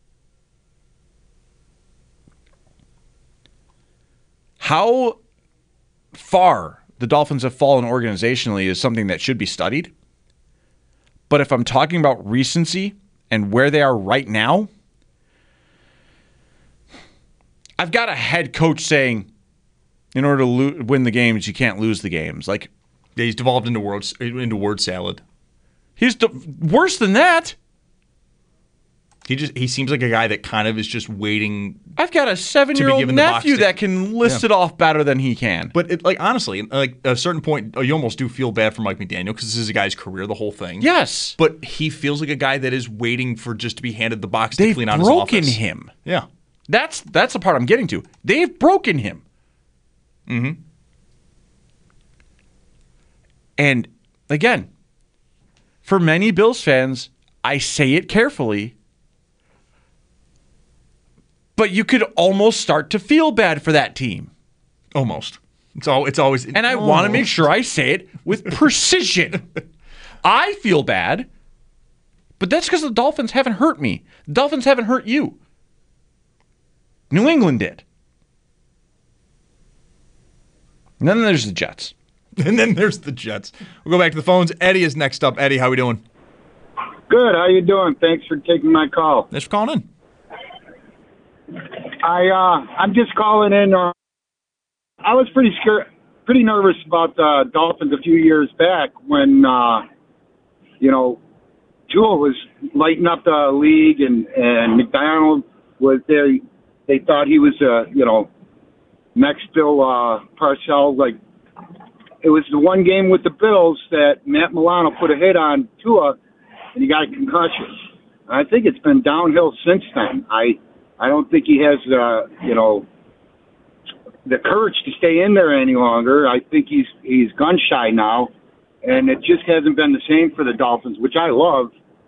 H: How far the Dolphins have fallen organizationally is something that should be studied. But if I'm talking about recency and where they are right now, I've got a head coach saying, in order to win the games, you can't lose the games. Like,
I: yeah, he's devolved into word salad.
H: He's worse than that.
I: He seems like a guy that kind of is just waiting.
H: I've got a 7-year-old nephew that can list it off better than he can.
I: But honestly, like at a certain point, you almost do feel bad for Mike McDaniel because this is a guy's career, the whole thing.
H: Yes,
I: but he feels like a guy that is waiting for just to be handed the box to clean out his office.
H: They've broken him.
I: Yeah,
H: that's the part I'm getting to. They've broken him.
I: Mm-hmm.
H: And again, for many Bills fans, I say it carefully, but you could almost start to feel bad for that team.
I: Almost. It's always.
H: And I want to make sure I say it with precision. I feel bad, but that's because the Dolphins haven't hurt me. The Dolphins haven't hurt you. New England did. And then there's the Jets.
I: And then there's the Jets. We'll go back to the phones. Eddie is next up. Eddie, how we doing?
M: Good. How you doing? Thanks for taking my call.
I: Thanks for calling in.
M: I'm just calling in. I was pretty nervous about the Dolphins a few years back when Tua was lighting up the league and McDonald was there. They thought he was next Bill Parcells. Like, it was the one game with the Bills that Matt Milano put a hit on Tua, and he got a concussion. I think it's been downhill since then. I don't think he has the courage to stay in there any longer. I think he's gun shy now, and it just hasn't been the same for the Dolphins, which I love.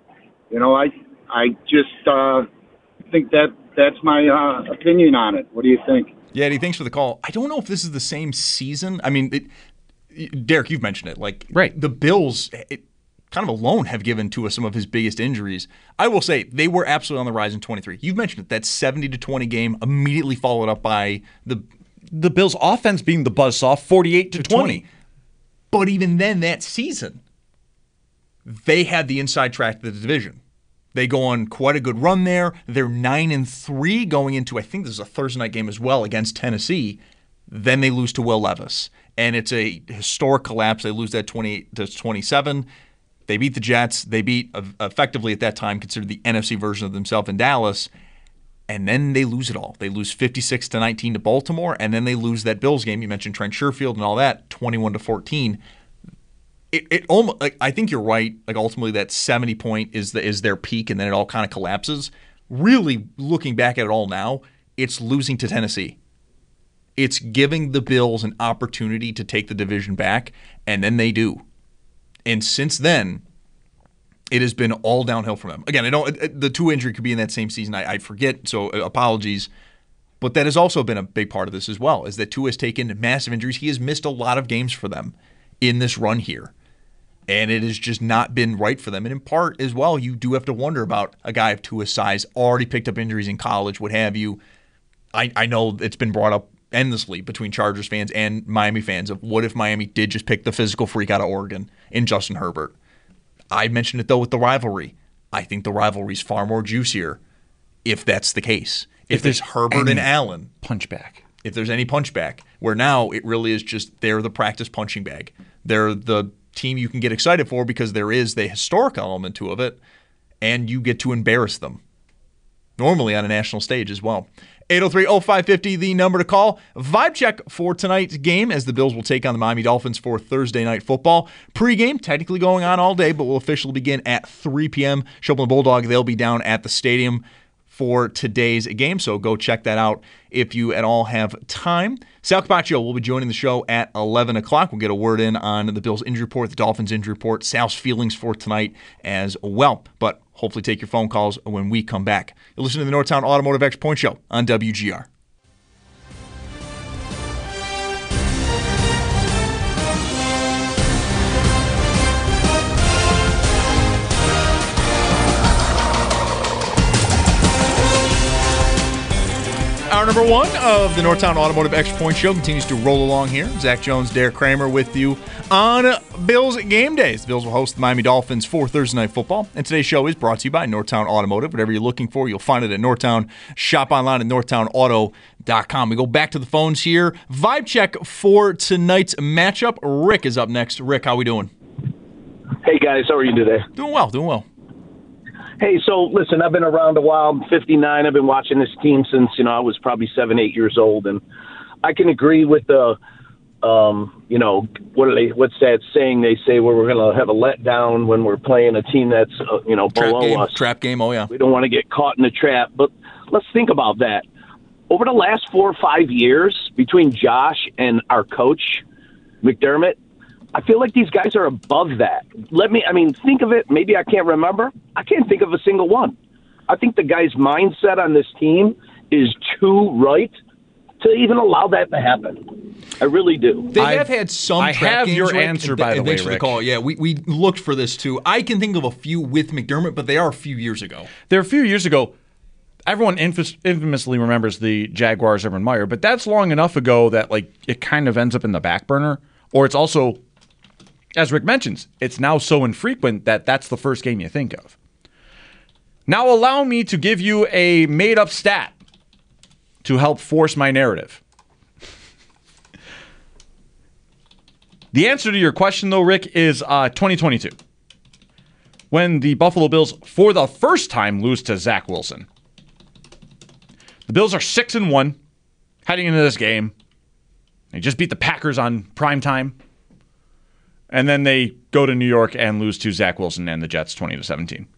M: I just think that's my opinion on it. What do you think?
I: Yeah, Eddie, thanks for the call. I don't know if this is the same season. I mean, Derek, you've mentioned it. Like,
H: right.
I: The Bills kind of alone have given Tua some of his biggest injuries. I will say they were absolutely on the rise in 23. You've mentioned it. That 70-20 game immediately followed up by
H: the Bills' offense being the buzzsaw, 48-20.
I: But even then, that season, they had the inside track to the division. They go on quite a good run there. They're 9-3 going into, I think this is a Thursday night game as well, against Tennessee. Then they lose to Will Levis. And it's a historic collapse. They lose that 28-27. They beat the Jets. They beat, effectively at that time, considered the NFC version of themselves in Dallas. And then they lose it all. They lose 56-19 to Baltimore, and then they lose that Bills game. You mentioned Trent Sherfield and all that, 21-14. It almost, like, I think you're right. Like, ultimately, that 70 point is their peak, and then it all kind of collapses. Really, looking back at it all now, it's losing to Tennessee. It's giving the Bills an opportunity to take the division back, and then they do. And since then, it has been all downhill from them. Again, the Tua injury could be in that same season. I forget, so apologies. But that has also been a big part of this as well, is that Tua has taken massive injuries. He has missed a lot of games for them in this run here. And it has just not been right for them. And in part as well, you do have to wonder about a guy of Tua's size, already picked up injuries in college, what have you. I know it's been brought up endlessly between Chargers fans and Miami fans of what if Miami did just pick the physical freak out of Oregon in Justin Herbert. I mentioned it, though, with the rivalry. I think the rivalry is far more juicier if that's the case. If there's Herbert and Allen.
H: Punchback.
I: If there's any punchback, where now it really is just they're the practice punching bag. They're the team you can get excited for because there is the historic element to it, and you get to embarrass them. Normally on a national stage as well. 803-0550, the number to call. Vibe check for tonight's game as the Bills will take on the Miami Dolphins for Thursday Night Football. Pre-game technically going on all day, but will officially begin at 3 p.m. Showman Bulldog, they'll be down at the stadium for today's game, so go check that out if you at all have time. Sal Capaccio will be joining the show at 11 o'clock. We'll get a word in on the Bills injury report, the Dolphins injury report, Sal's feelings for tonight as well. But hopefully take your phone calls when we come back. You're listening to the Northtown Automotive Extra Point Show on WGR. Hour number one of the Northtown Automotive Extra Point Show continues to roll along here. Zach Jones, Derek Kramer with you on Bills game days. The Bills will host the Miami Dolphins for Thursday Night Football. And today's show is brought to you by Northtown Automotive. Whatever you're looking for, you'll find it at Northtown. Shop online at northtownauto.com. We go back to the phones here. Vibe check for tonight's matchup. Rick is up next. Rick, how we doing?
N: Hey, guys. How are you today?
I: Doing well, doing well.
N: Hey, so listen, I've been around a while. I'm 59. I've been watching this team since, I was probably 7, 8 years old. And I can agree with the, what's that saying they say where we're going to have a letdown when we're playing a team that's, below us.
I: Trap game, oh, yeah.
N: We don't want to get caught in the trap. But let's think about that. Over the last 4 or 5 years, between Josh and our coach, McDermott, I feel like these guys are above that. Think of it. Maybe I can't remember. I can't think of a single one. I think the guy's mindset on this team is too right to even allow that to happen. I really do.
I: They have had some
H: I
I: trap
H: have
I: games,
H: your
I: Rick,
H: answer, by the way,
I: thanks for the
H: Rick.
I: call. Yeah, we looked for this, too. I can think of a few with McDermott, but they are a few years ago.
H: They're a few years ago. Everyone infamously remembers the Jaguars, Urban Meyer, but that's long enough ago that it kind of ends up in the back burner. Or it's also, as Rick mentions, it's now so infrequent that that's the first game you think of. Now allow me to give you a made-up stat to help force my narrative. The answer to your question, though, Rick, is 2022. When the Buffalo Bills, for the first time, lose to Zach Wilson. The Bills are 6-1 heading into this game. They just beat the Packers on prime time. And then they go to New York and lose to Zach Wilson and the Jets 20-17.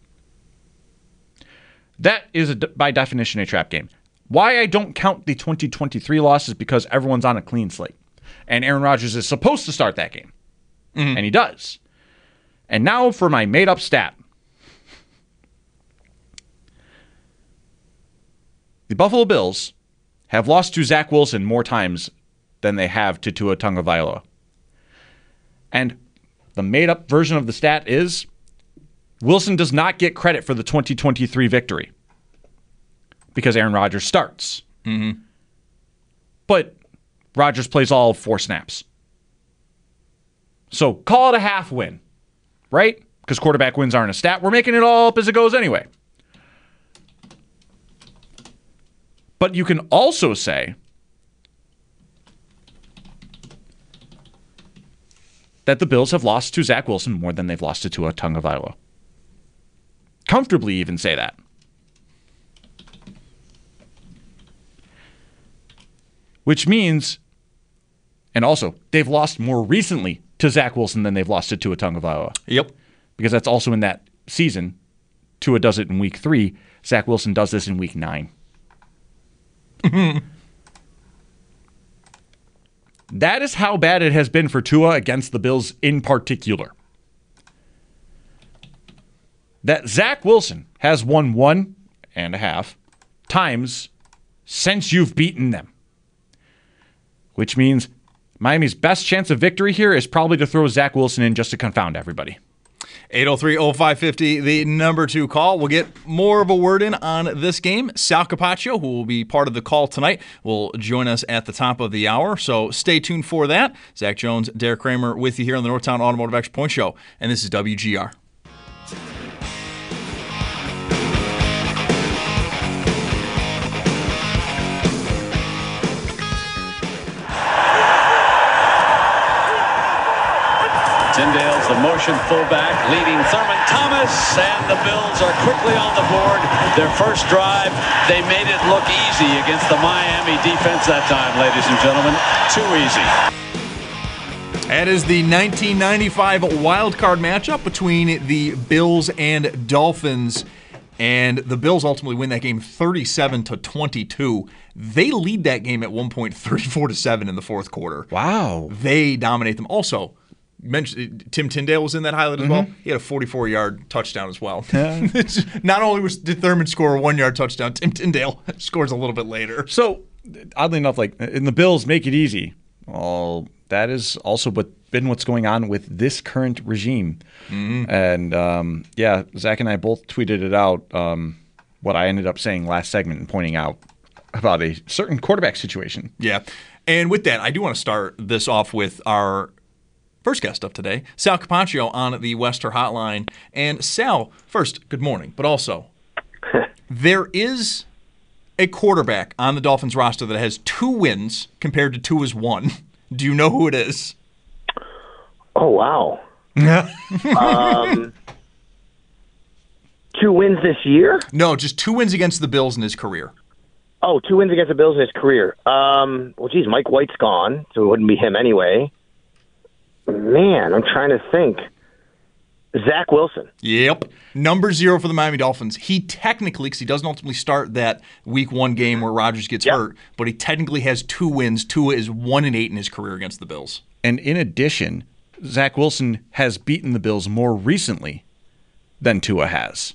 H: That is, by definition, a trap game. Why I don't count the 2023 loss is because everyone's on a clean slate. And Aaron Rodgers is supposed to start that game. Mm-hmm. And he does. And now for my made-up stat. The Buffalo Bills have lost to Zach Wilson more times than they have to Tua Tagovailoa. And the made-up version of the stat is Wilson does not get credit for the 2023 victory because Aaron Rodgers starts.
I: Mm-hmm.
H: But Rodgers plays all 4 snaps. So call it a half win, right? Because quarterback wins aren't a stat. We're making it all up as it goes anyway. But you can also say that the Bills have lost to Zach Wilson more than they've lost to Tua Tagovailoa. Comfortably even say that. Which means, and also, they've lost more recently to Zach Wilson than they've lost to Tua Tagovailoa.
I: Yep.
H: Because that's also in that season. Tua does it in week 3. Zach Wilson does this in week 9. That is how bad it has been for Tua against the Bills in particular. That Zach Wilson has won 1.5 times since you've beaten them. Which means Miami's best chance of victory here is probably to throw Zach Wilson in just to confound everybody.
I: 803-0550, the number 2 call. We'll get more of a word in on this game. Sal Capaccio, who will be part of the call tonight, will join us at the top of the hour, so stay tuned for that. Zach Jones, Derek Kramer with you here on the Northtown Automotive Extra Point Show, and this is WGR.
O: Tyndale's the motion fullback, leading Thurman Thomas, and the Bills are quickly on the board. Their first drive, they made it look easy against the Miami defense that time, ladies and gentlemen. Too easy.
I: That is the 1995 wild card matchup between the Bills and Dolphins. And the Bills ultimately win that game 37-22. They lead that game at one point 34-7 in the fourth quarter.
H: Wow.
I: They dominate them. Also, mentioned Tim Tyndale was in that highlight as well. He had a 44-yard touchdown as well. Yeah. Not only did Thurman score a 1-yard touchdown, Tim Tyndale scores a little bit later.
H: So, oddly enough, like in the Bills make it easy. Well, that is also been what's going on with this current regime. Mm-hmm. And yeah, Zach and I both tweeted it out. What I ended up saying last segment and pointing out about a certain quarterback situation.
I: Yeah, and with that, I do want to start this off with our first guest of today, Sal Capaccio on the Wester Hotline. And Sal, first, good morning, but also, there is a quarterback on the Dolphins roster that has 2 wins compared to Tua's 1. Do you know who it is?
P: Oh, wow. 2 wins this year?
I: No, just 2 wins against the Bills in his career.
P: Oh, 2 wins against the Bills in his career. Well, geez, Mike White's gone, so it wouldn't be him anyway. Man, I'm trying to think. Zach Wilson.
I: Yep. Number 0 for the Miami Dolphins. He technically, because he doesn't ultimately start that week 1 game where Rodgers gets hurt, but he technically has 2 wins. Tua is 1-8 in his career against the Bills.
H: And in addition, Zach Wilson has beaten the Bills more recently than Tua has.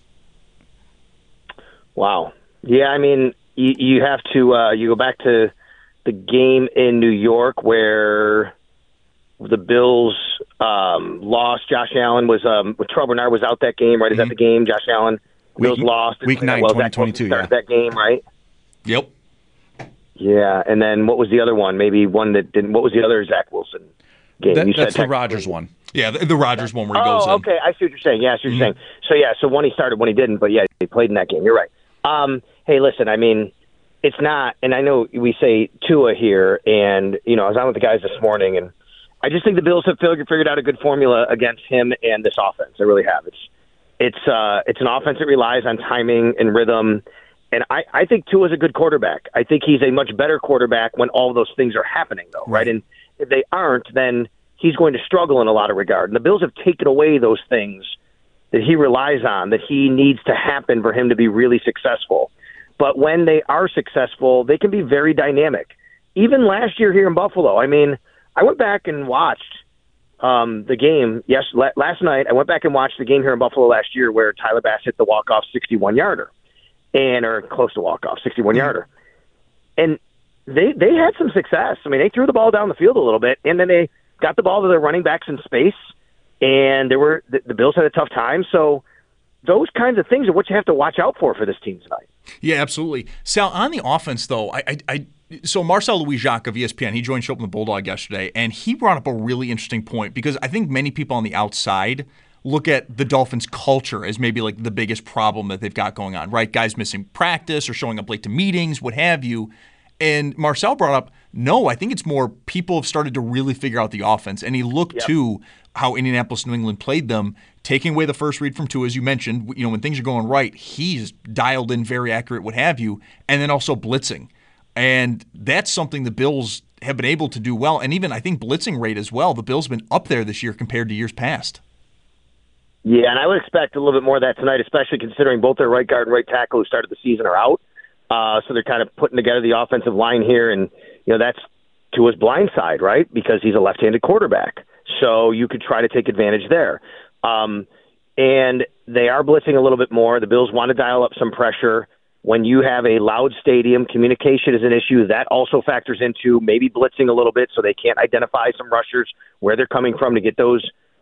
P: Wow. Yeah, I mean, you have to you go back to the game in New York where the Bills lost. Josh Allen was Terrell Bernard was out that game, right? Is that the game? Josh Allen. Bills lost.
H: Week 9, 2022.
P: Yeah. That game, right?
I: Yep.
P: Yeah, and then what was the other one? Maybe one that didn't. What was the other Zach Wilson? game.
H: That's the Rodgers one.
I: Yeah, the Rodgers one where he goes in.
P: Oh, okay. I see what you're saying. Yeah, I see what you're saying. So when he started, when he didn't, but yeah, he played in that game. You're right. Hey, listen, I mean, it's not, and I know we say Tua here, and, I was on with the guys this morning, and I just think the Bills have figured out a good formula against him and this offense. I really have. It's an offense that relies on timing and rhythm, and I think Tua's a good quarterback. I think he's a much better quarterback when all those things are happening, though, right? And if they aren't, then he's going to struggle in a lot of regard. And the Bills have taken away those things that he relies on, that he needs to happen for him to be really successful. But when they are successful, they can be very dynamic. Even last year here in Buffalo, I mean, I went back and watched the game. Yes, last night I went back and watched the game here in Buffalo last year where Tyler Bass hit the walk-off 61-yarder, or close to walk-off 61-yarder. And they had some success. I mean, they threw the ball down the field a little bit, and then they got the ball to their running backs in space, and the Bills had a tough time. So those kinds of things are what you have to watch out for this team tonight.
I: Yeah, absolutely. Sal, on the offense, though, so Marcel Louis-Jacques of ESPN, he joined Show Up in the Bulldog yesterday, and he brought up a really interesting point because I think many people on the outside look at the Dolphins' culture as maybe like the biggest problem that they've got going on, right? Guys missing practice or showing up late to meetings, what have you. And Marcel brought up, no, I think it's more people have started to really figure out the offense. And he looked to how Indianapolis, New England played them, taking away the first read from Tua, as you mentioned. When things are going right, he's dialed in, very accurate, what have you, and then also blitzing. And that's something the Bills have been able to do well. And even, I think, blitzing rate as well. The Bills have been up there this year compared to years past.
P: Yeah, and I would expect a little bit more of that tonight, especially considering both their right guard and right tackle who started the season are out. So they're kind of putting together the offensive line here, and that's Tua's blind side, right? Because he's a left-handed quarterback. So you could try to take advantage there. And they are blitzing a little bit more. The Bills want to dial up some pressure. When you have a loud stadium, communication is an issue. That also factors into maybe blitzing a little bit so they can't identify some rushers, where they're coming from to get those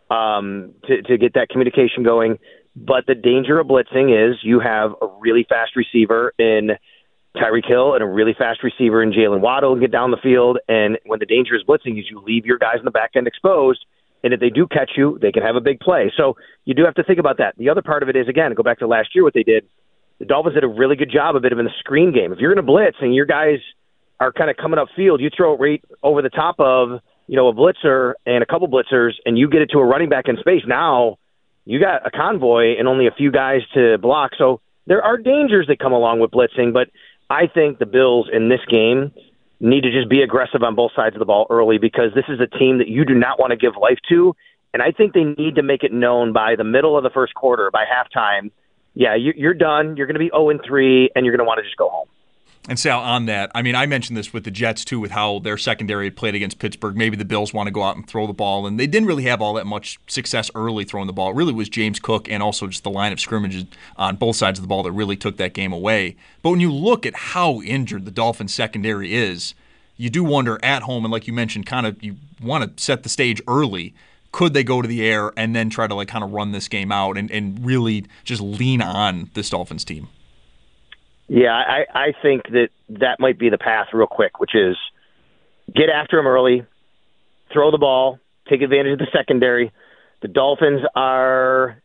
P: to get that communication going. But the danger of blitzing is you have a really fast receiver in Tyreek Hill and a really fast receiver in Jalen Waddle and get down the field. And when the danger is blitzing is you leave your guys in the back end exposed. And if they do catch you, they can have a big play. So you do have to think about that. The other part of it is, again, go back to last year, what they did. The Dolphins did a really good job of it in the screen game. If you're going to blitz and your guys are kind of coming up field, you throw it right over the top of, a blitzer and a couple blitzers, and you get it to a running back in space. Now you got a convoy and only a few guys to block. So there are dangers that come along with blitzing, but I think the Bills in this game need to just be aggressive on both sides of the ball early because this is a team that you do not want to give life to. And I think they need to make it known by the middle of the first quarter, by halftime, you're done. You're going to be 0-3, and you're going to want to just go home.
I: And Sal, on that, I mean, I mentioned this with the Jets, too, with how their secondary had played against Pittsburgh. Maybe the Bills want to go out and throw the ball, and they didn't really have all that much success early throwing the ball. It really was James Cook and also just the line of scrimmages on both sides of the ball that really took that game away. But when you look at how injured the Dolphins secondary is, you do wonder at home, and like you mentioned, kind of you want to set the stage early. Could they go to the air and then try to kind of run this game out and really just lean on this Dolphins team?
P: Yeah, I think that might be the path real quick, which is get after them early, throw the ball, take advantage of the secondary. The Dolphins they're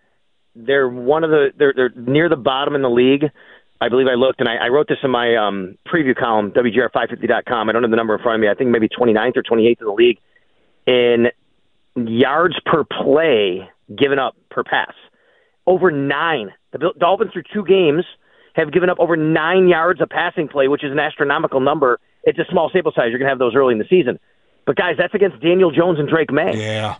P: near the bottom in the league. I believe I looked, and I wrote this in my preview column, WGR550.com. I don't have the number in front of me. I think maybe 29th or 28th in the league in yards per play given up per pass. Over 9. The Dolphins through 2 games have given up over 9 yards of passing play, which is an astronomical number. It's a small sample size. You're going to have those early in the season. But, guys, that's against Daniel Jones and Drake May.
I: Yeah.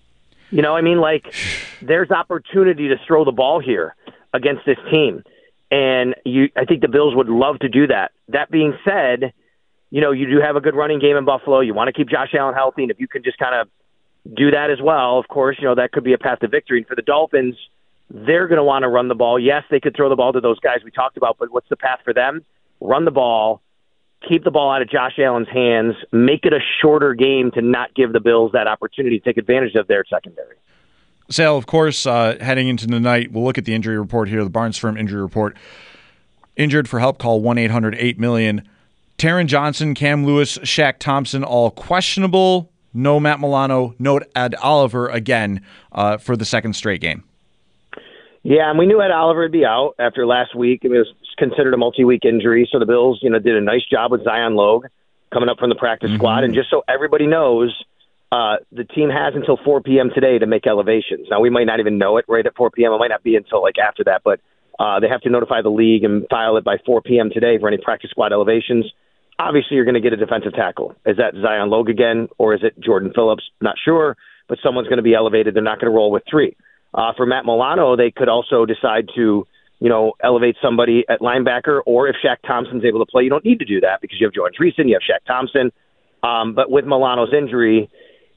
P: There's opportunity to throw the ball here against this team. And I think the Bills would love to do that. That being said, you do have a good running game in Buffalo. You want to keep Josh Allen healthy, and if you can just kind of do that as well, of course, that could be a path to victory. And for the Dolphins, they're going to want to run the ball. Yes, they could throw the ball to those guys we talked about, but what's the path for them? Run the ball, keep the ball out of Josh Allen's hands, make it a shorter game to not give the Bills that opportunity to take advantage of their secondary.
H: Sal, of course, heading into the night, we'll look at the injury report here, the Barnes Firm injury report. Injured for help, call 1-800-8-million. Taron Johnson, Cam Lewis, Shaq Thompson, all questionable. no Matt Milano, no Ed Oliver again for the second straight game.
P: Yeah, and we knew Ed Oliver would be out after last week. It was considered a multi-week injury, so the Bills, did a nice job with Zion Logue coming up from the practice squad. And just so everybody knows, the team has until 4 p.m. today to make elevations. Now, we might not even know it right at 4 p.m. It might not be until after that, but they have to notify the league and file it by 4 p.m. today for any practice squad elevations. Obviously, you're going to get a defensive tackle. Is that Zion Logue again, or is it Jordan Phillips? Not sure, but someone's going to be elevated. They're not going to roll with 3. For Matt Milano, they could also decide to, elevate somebody at linebacker, or if Shaq Thompson's able to play, you don't need to do that because you have George Reason, you have Shaq Thompson. But with Milano's injury,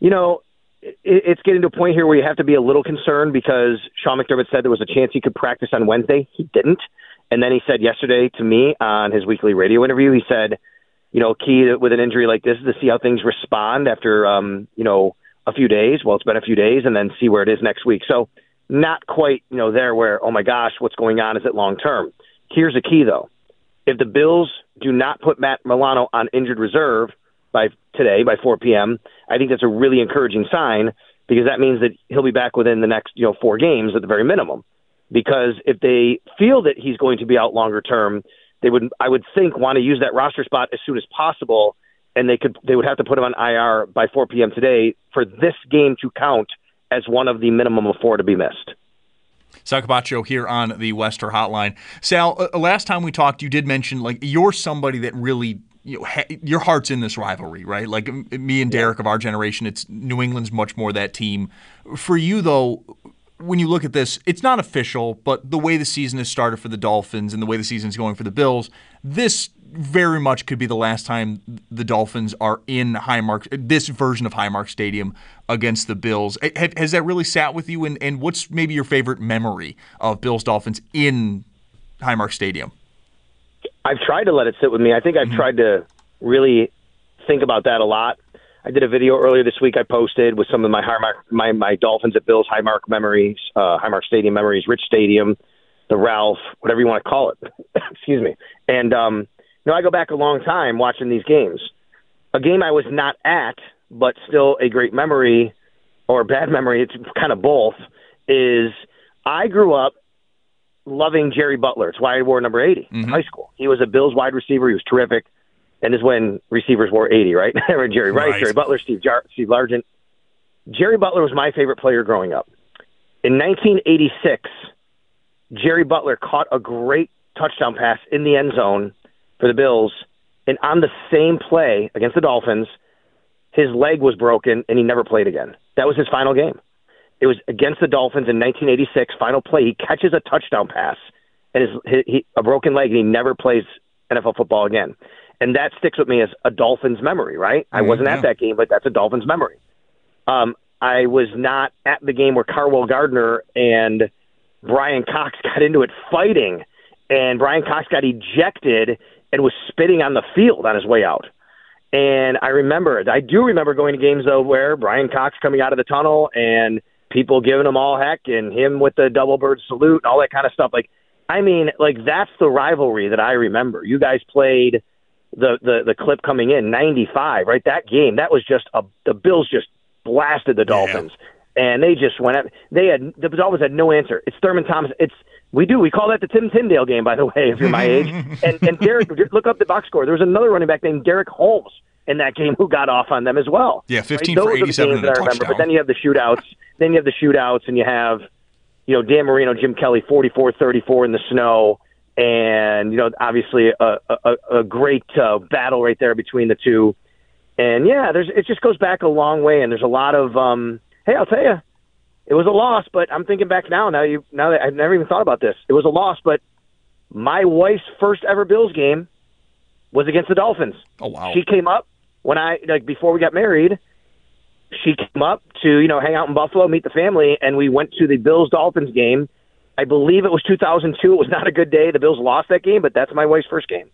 P: it's getting to a point here where you have to be a little concerned because Sean McDermott said there was a chance he could practice on Wednesday. He didn't. And then he said yesterday to me on his weekly radio interview, he said, key with an injury like this is to see how things respond after, a few days. Well, it's been a few days, and then see where it is next week. So not quite, there where, oh my gosh, what's going on? Is it long term? Here's the key, though. If the Bills do not put Matt Milano on injured reserve by 4 p.m., I think that's a really encouraging sign because that means that he'll be back within the next, 4 games at the very minimum. Because if they feel that he's going to be out longer term, they would, I would think, want to use that roster spot as soon as possible, and they would have to put him on IR by 4 p.m. today for this game to count as one of the minimum of 4 to be missed.
I: Sal Capaccio here on the Wester Hotline. Sal, last time we talked, you did mention you're somebody that really your heart's in this rivalry, right? Like me and Derek of our generation, it's New England's much more that team. For you, though, when you look at this, it's not official, but the way the season has started for the Dolphins and the way the season's going for the Bills, this very much could be the last time the Dolphins are in this version of Highmark Stadium against the Bills. Has that really sat with you? And what's maybe your favorite memory of Bills Dolphins in Highmark Stadium?
P: I've tried to let it sit with me. I think I've tried to really think about that a lot. I did a video earlier this week I posted with some of my my Dolphins at Bills Highmark memories, Highmark Stadium memories, Rich Stadium, the Ralph, whatever you want to call it. Excuse me. And I go back a long time watching these games. A game I was not at, but still a great memory or a bad memory, it's kind of both, is I grew up loving Jerry Butler. It's why I wore number 80 in high school. He was a Bills wide receiver. He was terrific. And this is when receivers wore 80, right? Jerry Rice, Jerry Butler, Steve Largent. Jerry Butler was my favorite player growing up. In 1986, Jerry Butler caught a great touchdown pass in the end zone for the Bills, and on the same play against the Dolphins, his leg was broken, and he never played again. That was his final game. It was against the Dolphins in 1986, final play. He catches a touchdown pass, and a broken leg, and he never plays NFL football again. And that sticks with me as a Dolphins memory, right? I wasn't at that game, but that's a Dolphins memory. I was not at the game where Carwell Gardner and Brian Cox got into it fighting, and Brian Cox got ejected and was spitting on the field on his way out. And I do remember going to games, though, where Brian Cox coming out of the tunnel and people giving him all heck and him with the double bird salute and all that kind of stuff. That's the rivalry that I remember. You guys played the clip coming in, 95, right? That game, that was just the Bills just blasted the Dolphins. Yeah. And they just went up. The Dolphins had no answer. It's Thurman Thomas. We call that the Tim Tyndale game, by the way, if you're my age. And Derek, look up the box score. There was another running back named Derek Holmes in that game who got off on them as well.
I: Yeah, 15 for 87 and a touchdown.
P: But then you have the shootouts. And you have, Dan Marino, Jim Kelly, 44-34 in the snow. And, obviously a great battle right there between the two. And, yeah, it just goes back a long way. And there's a lot of, hey, I'll tell you, it was a loss, but I'm thinking back now that I've never even thought about this. It was a loss, but my wife's first ever Bills game was against the Dolphins.
I: Oh, wow.
P: She came up before we got married. She came up to, hang out in Buffalo, meet the family, and we went to the Bills-Dolphins game. I believe it was 2002. It was not a good day. The Bills lost that game, but that's my wife's first game.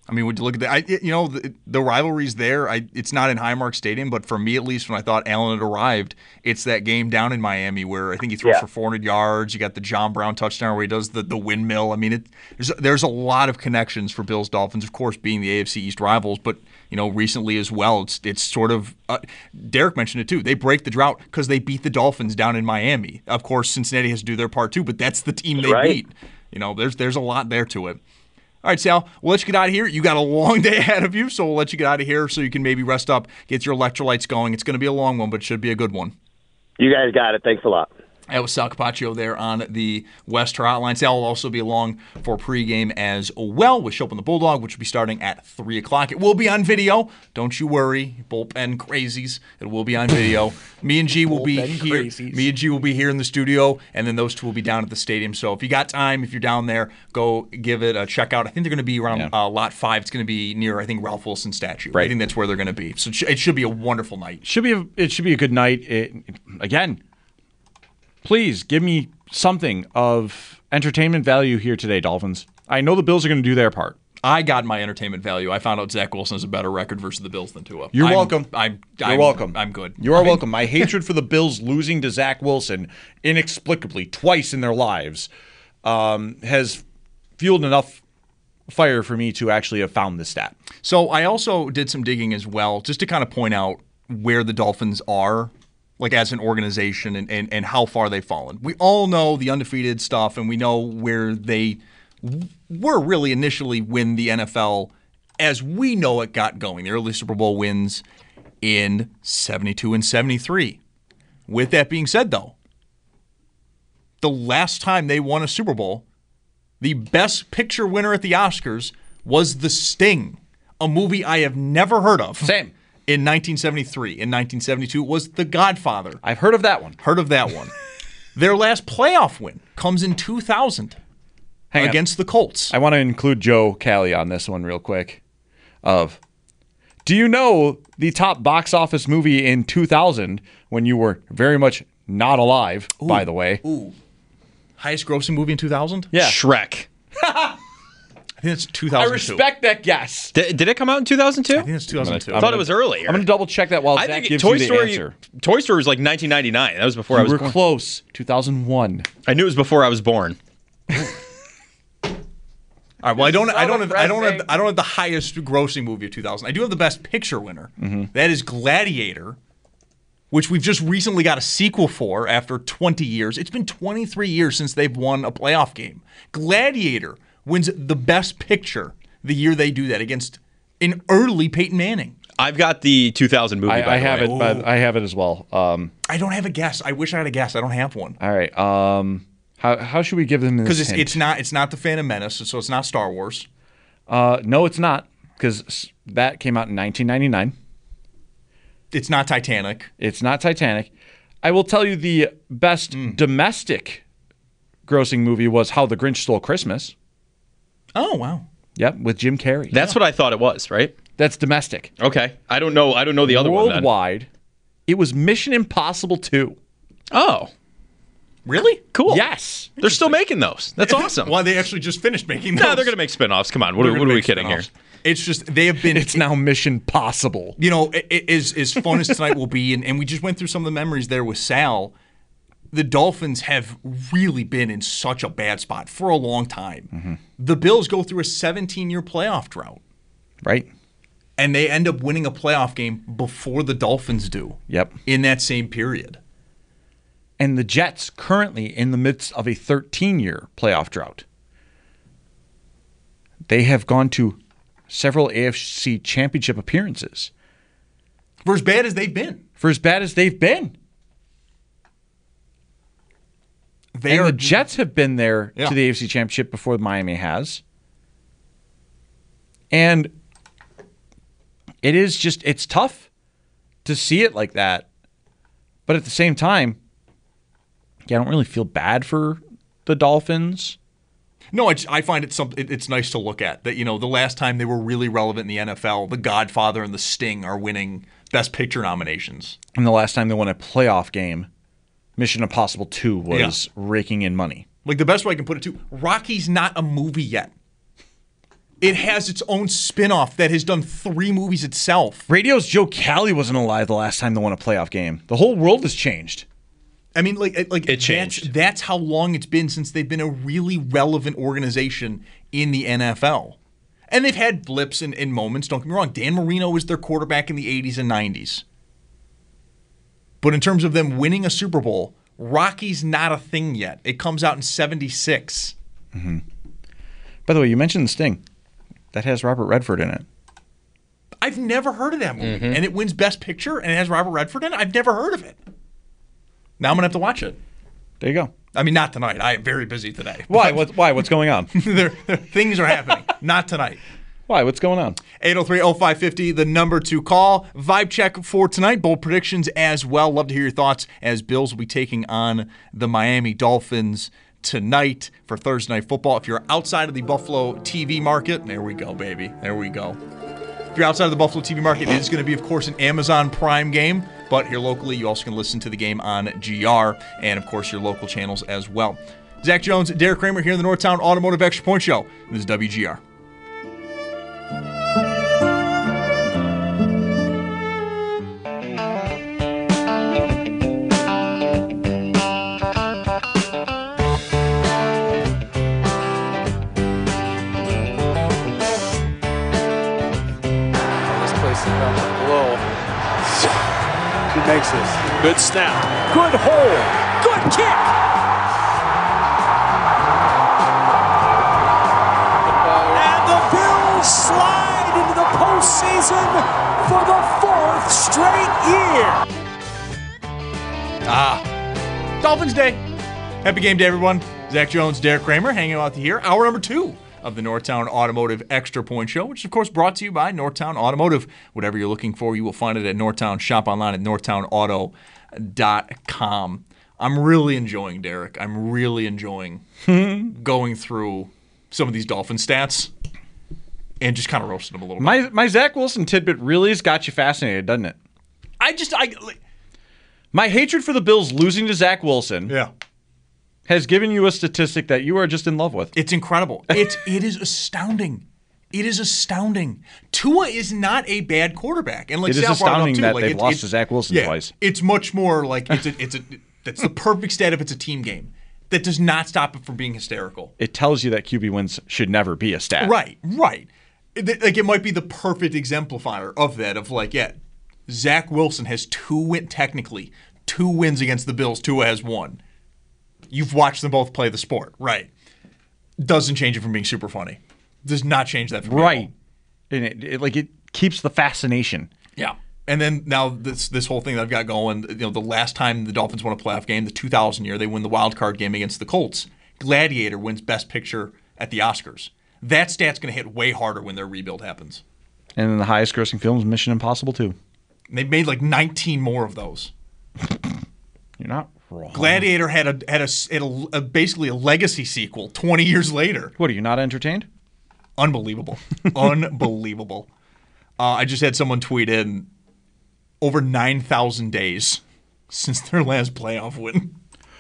I: I mean, would you look at that? The rivalry's there. It's not in Highmark Stadium, but for me at least, when I thought Allen had arrived, it's that game down in Miami where I think he throws for 400 yards. You got the John Brown touchdown where he does the windmill. I mean, there's a lot of connections for Bills Dolphins, of course, being the AFC East rivals, but recently as well, it's sort of Derek mentioned it too. They break the drought because they beat the Dolphins down in Miami. Of course, Cincinnati has to do their part too, but that's the team they beat. There's a lot there to it. All right, Sal, we'll let you get out of here. You got a long day ahead of you, so we'll let you get out of here so you can maybe rest up, get your electrolytes going. It's going to be a long one, but it should be a good one.
P: You guys got it. Thanks a lot.
I: That was Sal Capaccio there on the Wester Hotline. Sal will also be along for pregame as well with Show Up on the Bulldog, which will be starting at 3 o'clock. It will be on video. Don't you worry, bullpen crazies. It will be on video. Me and G will be here. Me and G will be here in the studio, and then those two will be down at the stadium. So if you got time, if you're down there, go give it a check out. I think they're going to be around Lot 5. It's going to be near, I think, Ralph Wilson statue.
H: Right.
I: I think that's where they're going to be. So it should be a wonderful night.
H: It should be a good night. Again, please give me something of entertainment value here today, Dolphins. I know the Bills are going to do their part.
I: I got my entertainment value. I found out Zach Wilson has a better record versus the Bills than Tua.
H: You're welcome.
I: You're
H: welcome.
I: I'm good.
H: You are welcome. My hatred for the Bills losing to Zach Wilson inexplicably twice in their lives has fueled enough fire for me to actually have found this stat.
I: So I also did some digging as well, just to kind of point out where the Dolphins are, like as an organization, and how far they've fallen. We all know the undefeated stuff, and we know where they were really initially when the NFL, as we know it, got going. The early Super Bowl wins in 72 and 73. With that being said, though, the last time they won a Super Bowl, the Best Picture winner at the Oscars was The Sting, a movie I have never heard of.
H: Same.
I: In 1973. In 1972 was The Godfather.
H: I've heard of that one.
I: Their last playoff win comes in 2000 against the Colts.
H: I want to include Joe Cali on this one real quick. Do you know the top box office movie in 2000 when you were very much not alive, by the way?
I: Highest grossing movie in 2000?
H: Yeah.
K: Shrek.
I: I think it's 2002.
H: I respect that guess.
K: Did it come out in 2002?
I: I think it's 2002.
K: I thought it was earlier.
H: I'm going to double check that while Zach gives you the answer.
K: Toy Story was like 1999. That was before I was born.
H: We were close. 2001.
K: I knew it was before I was born.
I: All right. Well, I don't have the highest grossing movie of 2000. I do have the Best Picture winner.
H: Mm-hmm.
I: That is Gladiator, which we've just recently got a sequel for after 20 years. It's been 23 years since they've won a playoff game. Gladiator wins the Best Picture the year they do that against an early Peyton Manning.
K: I've got the 2000 movie.
H: I have it, but I have it as well.
I: I don't have a guess. I wish I had a guess. I don't have one.
H: All right. How should we give them this hint?
I: Because it's not the Phantom Menace, so it's not Star Wars.
H: No, it's not, because that came out in 1999.
I: It's not Titanic.
H: It's not Titanic. I will tell you the best domestic grossing movie was How the Grinch Stole Christmas.
I: Oh, wow.
H: Yep, with Jim Carrey.
K: That's what I thought it was, right?
H: That's domestic.
K: Okay. I don't know the other one then.
H: Worldwide, it was Mission Impossible 2.
K: Oh.
I: Really?
K: Cool.
H: Yes.
K: They're still making those. That's awesome.
I: Well, they actually just finished making those.
K: No, they're going to make spin-offs. Come on. What are we kidding here?
I: It's just they have been.
H: It's now Mission Possible.
I: You know, as fun as tonight will be, and we just went through some of the memories there with Sal. The Dolphins have really been in such a bad spot for a long time.
H: Mm-hmm.
I: The Bills go through a 17-year playoff drought.
H: Right.
I: And they end up winning a playoff game before the Dolphins do.
H: Yep.
I: In that same period.
H: And the Jets currently in the midst of a 13-year playoff drought. They have gone to several AFC championship appearances.
I: For as bad as they've been.
H: The Jets have been there to the AFC Championship before Miami has. And it's tough to see it like that. But at the same time, I don't really feel bad for the Dolphins.
I: No, I find it's nice to look at that. You know, the last time they were really relevant in the NFL, The Godfather and The Sting are winning Best Picture nominations.
H: And the last time they won a playoff game, Mission Impossible 2 was raking in money.
I: Like, the best way I can put it, too, Rocky's not a movie yet. It has its own spin-off that has done 3 movies itself.
H: Radio's Joe Cali wasn't alive the last time they won a playoff game. The whole world has changed.
I: I mean, like
K: it changed.
I: That's how long it's been since they've been a really relevant organization in the NFL. And they've had blips and moments, don't get me wrong. Dan Marino was their quarterback in the 80s and 90s. But in terms of them winning a Super Bowl, Rocky's not a thing yet. It comes out in 76.
H: Mm-hmm. By the way, you mentioned The Sting. That has Robert Redford in it.
I: I've never heard of that movie. And it wins Best Picture and it has Robert Redford in it? I've never heard of it. Now I'm going to have to watch it.
H: There you go.
I: I mean, not tonight. I am very busy today.
H: Why? What's going on?
I: Things are happening. Not tonight.
H: Why? What's going on?
I: 803-0550, the number to call. Vibe check for tonight. Bold predictions as well. Love to hear your thoughts as Bills will be taking on the Miami Dolphins tonight for Thursday Night Football. If you're outside of the Buffalo TV market, there we go, baby. There we go. If you're outside of the Buffalo TV market, it is going to be, of course, an Amazon Prime game. But here locally, you also can listen to the game on GR and, of course, your local channels as well. Zach Jones, Derek Kramer here in the Northtown Automotive Extra Point Show. This is WGR.
Q: Makes this. Good snap. Good hold. Good kick. And the Bills slide into the postseason for the 4th straight year.
I: Dolphins Day. Happy game day, everyone. Zach Jones, Derek Kramer hanging out here. Hour number 2 of the Northtown Automotive Extra Point Show, which is, of course, brought to you by Northtown Automotive. Whatever you're looking for, you will find it at Northtown. Shop online at northtownauto.com. I'm really enjoying, Derek. I'm really enjoying going through some of these Dolphin stats and just kind of roasting them a little bit.
H: My Zach Wilson tidbit really has got you fascinated, doesn't it? My hatred for the Bills losing to Zach Wilson has given you a statistic that you are just in love with.
I: It's incredible. It is astounding. It is astounding. Tua is not a bad quarterback, and like
H: it is
I: Sal
H: astounding
I: too,
H: that
I: like,
H: they've lost to Zach Wilson twice.
I: It's much more like that's the perfect stat if it's a team game. That does not stop it from being hysterical.
H: It tells you that QB wins should never be a stat.
I: Right. It might be the perfect exemplifier of that. Of like, Zach Wilson has two wins against the Bills. Tua has 1. You've watched them both play the sport, right? Doesn't change it from being super funny. Does not change that from
H: right. And it keeps the fascination.
I: Yeah. And then now this whole thing that I've got going, the last time the Dolphins won a playoff game, the 2000 year, they win the wild card game against the Colts. Gladiator wins Best Picture at the Oscars. That stat's going to hit way harder when their rebuild happens.
H: And then the highest grossing film is Mission Impossible 2.
I: And they've made like 19 more of those.
H: You're not wrong.
I: Gladiator had basically a legacy sequel 20 years later.
H: What, are you not entertained?
I: Unbelievable. Unbelievable. I just had someone tweet in over 9,000 days since their last playoff win.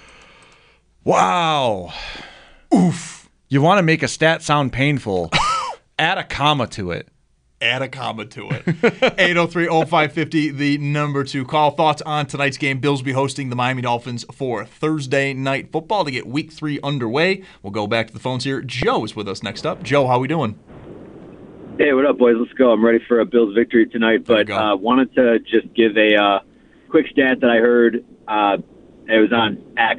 H: Wow.
I: Oof.
H: You want to make a stat sound painful, add a comma to it.
I: Add a comma to it. 803-0550, the number to call. Thoughts on tonight's game? Bills will be hosting the Miami Dolphins for Thursday Night Football to get Week 3 underway. We'll go back to the phones here. Joe is with us next up. Joe, how we doing?
R: Hey, what up, boys? Let's go. I'm ready for a Bills victory tonight, but wanted to just give a quick stat that I heard. It was on X.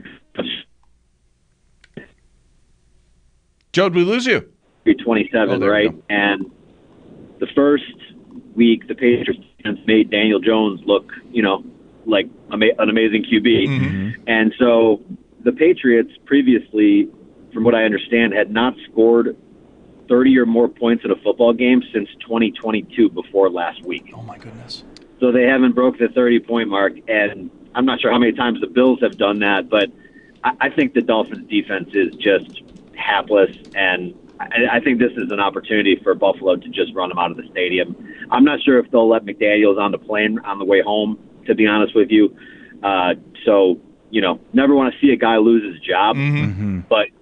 H: Joe, did we lose you?
R: 27, right? And the first week, the Patriots made Daniel Jones look, like an amazing QB. Mm-hmm. And so the Patriots previously, from what I understand, had not scored 30 or more points in a football game since 2022 before last week.
I: Oh, my goodness.
R: So they haven't broke the 30-point mark, and I'm not sure how many times the Bills have done that, but I think the Dolphins' defense is just hapless, and I think this is an opportunity for Buffalo to just run them out of the stadium. I'm not sure if they'll let McDaniels on the plane on the way home, to be honest with you. So, never want to see a guy lose his job.
H: Mm-hmm.
R: But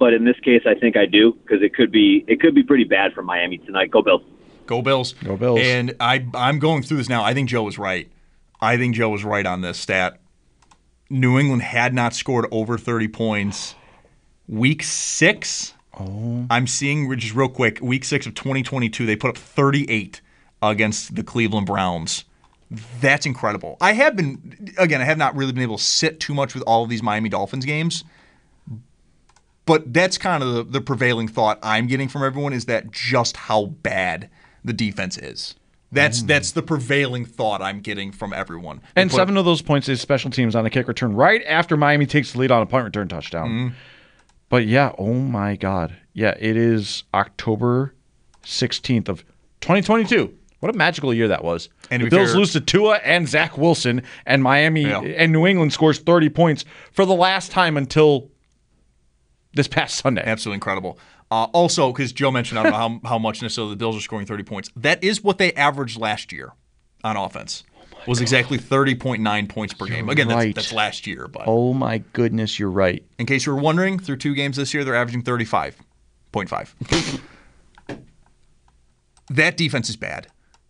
R: but in this case, I think I do because it could be pretty bad for Miami tonight. Go Bills.
I: Go Bills.
H: Go Bills.
I: And I'm going through this now. I think Joe was right. I think Joe was right on this stat. New England had not scored over 30 points. Week 6, I'm seeing, just real quick, Week 6 of 2022, they put up 38 against the Cleveland Browns. That's incredible. I have not really been able to sit too much with all of these Miami Dolphins games, but that's kind of the prevailing thought I'm getting from everyone is that just how bad the defense is. That's the prevailing thought I'm getting from everyone.
H: And 7 of those points is special teams on a kick return right after Miami takes the lead on a punt return touchdown.
I: Mm-hmm.
H: But yeah, oh my God. Yeah, it is October 16th of 2022. What a magical year that was. And the Bills lose to Tua and Zach Wilson, and Miami and New England scores 30 points for the last time until this past Sunday.
I: Absolutely incredible. Also, because Joe mentioned, I don't know how much necessarily the Bills are scoring 30 points. That is what they averaged last year on offense. Was exactly 30.9 points per game. Again, that's last year. But
H: oh my goodness, you're right.
I: In case you were wondering, through 2 games this year, they're averaging 35.5. That defense is bad.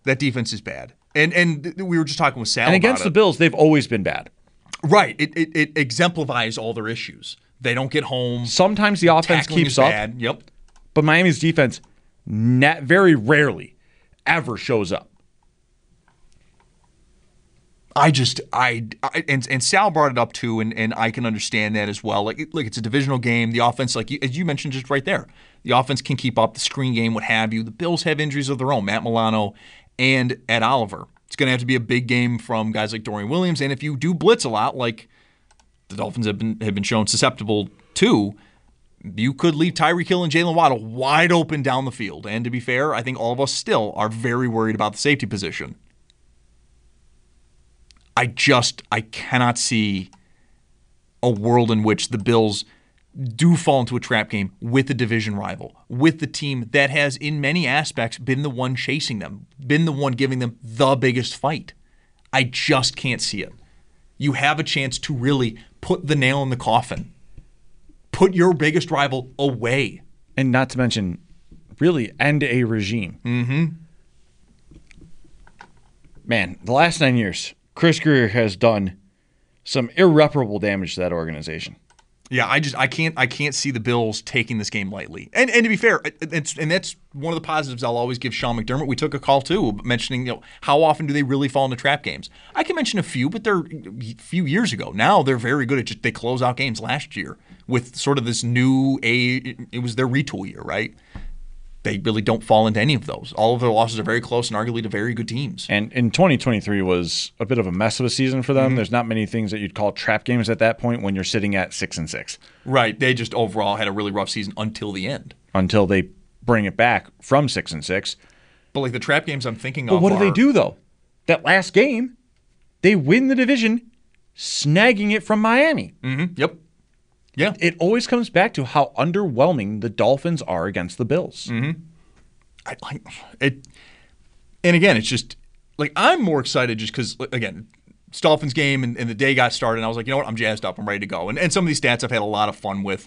I: And we were just talking with Sal
H: and against
I: about
H: the Bills, they've always been bad.
I: Right. It exemplifies all their issues. They don't get home.
H: Sometimes the offense keeps up.
I: Bad. Yep.
H: But Miami's defense very rarely ever shows up.
I: And Sal brought it up too, and I can understand that as well. Like it's a divisional game. The offense, as you mentioned just right there, the offense can keep up the screen game, what have you. The Bills have injuries of their own, Matt Milano and Ed Oliver. It's going to have to be a big game from guys like Dorian Williams. And if you do blitz a lot, like the Dolphins have been shown susceptible to, you could leave Tyreek Hill and Jalen Waddle wide open down the field. And to be fair, I think all of us still are very worried about the safety position. I cannot see a world in which the Bills do fall into a trap game with a division rival, with the team that has, in many aspects, been the one chasing them, been the one giving them the biggest fight. I just can't see it. You have a chance to really put the nail in the coffin. Put your biggest rival away.
H: And not to mention, really end a regime.
I: Mm-hmm.
H: Man, the last 9 years, Chris Grier has done some irreparable damage to that organization.
I: Yeah, I can't see the Bills taking this game lightly. And to be fair, and that's one of the positives I'll always give Sean McDermott. We took a call too, mentioning how often do they really fall into trap games. I can mention a few, but they're a few years ago. Now they're very good at they close out games last year with sort of this new it was their retool year, right? They really don't fall into any of those. All of their losses are very close and arguably to very good teams.
H: And 2023 was a bit of a mess of a season for them. Mm-hmm. There's not many things that you'd call trap games at that point when you're sitting at 6-6.
I: Right. They just overall had a really rough season until the end.
H: Until they bring it back from 6-6.
I: But like the trap games I'm thinking of.
H: But what do they do though? That last game, they win the division, snagging it from Miami.
I: Mm-hmm. Yep. Yeah.
H: It always comes back to how underwhelming the Dolphins are against the Bills.
I: Mm-hmm. I like it. And again, it's just like I'm more excited just because, again, it's Dolphins game and the day got started. And I was like, you know what? I'm jazzed up. I'm ready to go. And some of these stats I've had a lot of fun with.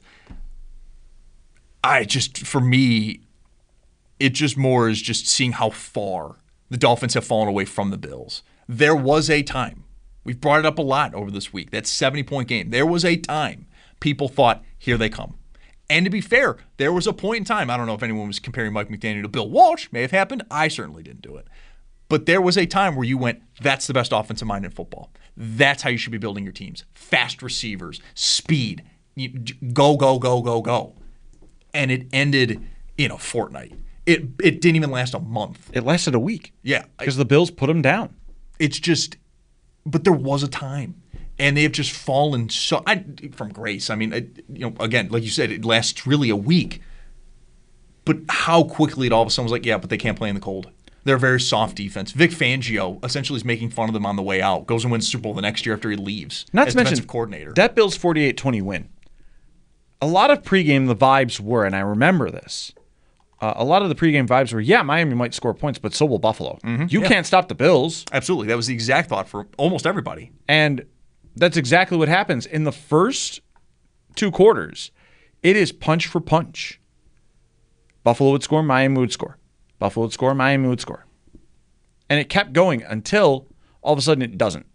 I: For me, it just more is just seeing how far the Dolphins have fallen away from the Bills. There was a time. We've brought it up a lot over this week. That 70-point game. There was a time people thought, here they come. And to be fair, there was a point in time, I don't know if anyone was comparing Mike McDaniel to Bill Walsh. May have happened. I certainly didn't do it. But there was a time where you went, that's the best offensive mind in football. That's how you should be building your teams. Fast receivers, speed, go, go, go, go, go. And it ended in a fortnight. It didn't even last a month.
H: It lasted a week.
I: Yeah.
H: Because the Bills put them down.
I: It's just, but there was a time. And they have just fallen from grace. I mean, again, like you said, it lasts really a week. But how quickly it all of a sudden was like, yeah, but they can't play in the cold. They're a very soft defense. Vic Fangio essentially is making fun of them on the way out. Goes and wins Super Bowl the next year after he leaves.
H: Not to mention
I: defensive coordinator.
H: That Bills 48-20 win. A lot of pregame the vibes were, and I remember this. A lot of the pregame vibes were, yeah, Miami might score points, but so will Buffalo.
I: Mm-hmm.
H: You can't stop the Bills.
I: Absolutely. That was the exact thought for almost everybody.
H: And that's exactly what happens. In the first 2 quarters, It is punch for punch. Buffalo would score, Miami would score. Buffalo would score, Miami would score. And it kept going until all of a sudden it doesn't.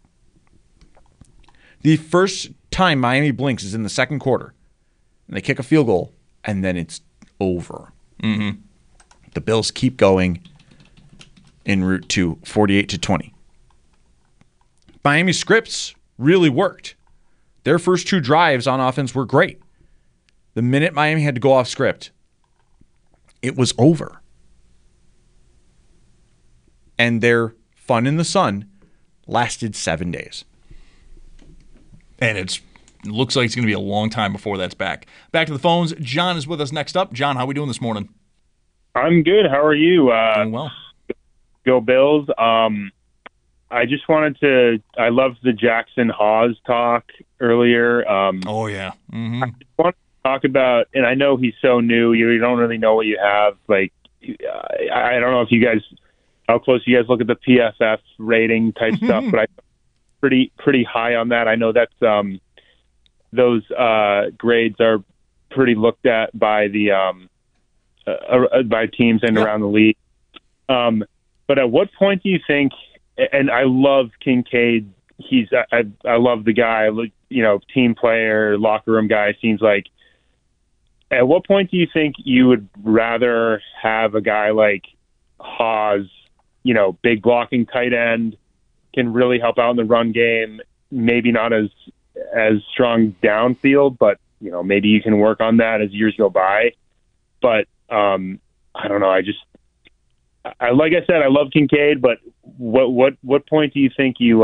H: The first time Miami blinks is in the second quarter. And they kick a field goal, and then it's over.
I: Mm-hmm.
H: The Bills keep going en route to 48-20. Miami's scripts really worked. Their first 2 drives on offense were great. The minute Miami had to go off script, it was over. And their fun in the sun lasted 7 days.
I: And it looks like it's going to be a long time before that's back. Back to the phones. John is with us next up. John, how are we doing this morning?
S: I'm good. How are you?
I: Doing well.
S: Go Bills. I just wanted to – I loved the Jackson Hawes talk earlier.
I: Oh, yeah. Mm-hmm.
S: I just wanted to talk about – and I know he's so new. You don't really know what you have. Like, I don't know if you guys – how close you guys look at the PFF rating type stuff, but I'm pretty high on that. I know that's those grades are pretty looked at by the by teams and around the league. But at what point do you think? And I love Kincaid. I love the guy. Team player, locker room guy. Seems like. At what point do you think you would rather have a guy like Hawes, big blocking tight end, can really help out in the run game? Maybe not as strong downfield, but maybe you can work on that as years go by. But I don't know. Like I said, I love Kincaid, but what point do you think you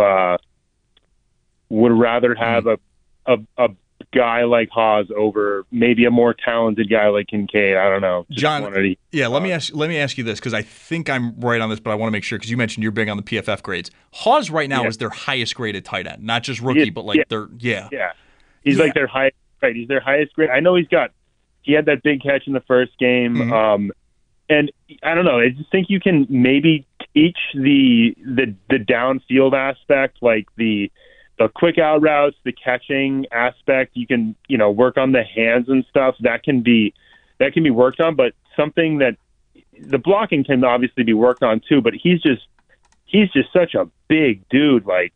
S: would rather have a guy like Hawes over maybe a more talented guy like Kincaid? I don't know.
I: John, let me ask you this, because I think I'm right on this, but I want to make sure, because you mentioned you're big on the PFF grades. Hawes right now is their highest graded tight end, not just rookie, but like
S: he's like their highest. Right, he's their highest grade. I know he had that big catch in the first game.
I: Mm-hmm.
S: And I don't know. I just think you can maybe teach the downfield aspect, like the quick out routes, the catching aspect. You can work on the hands and stuff. That can be worked on. But something that the blocking can obviously be worked on too. But he's just such a big dude. Like,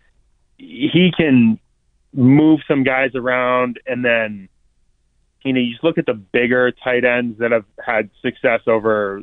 S: he can move some guys around, and then you just look at the bigger tight ends that have had success over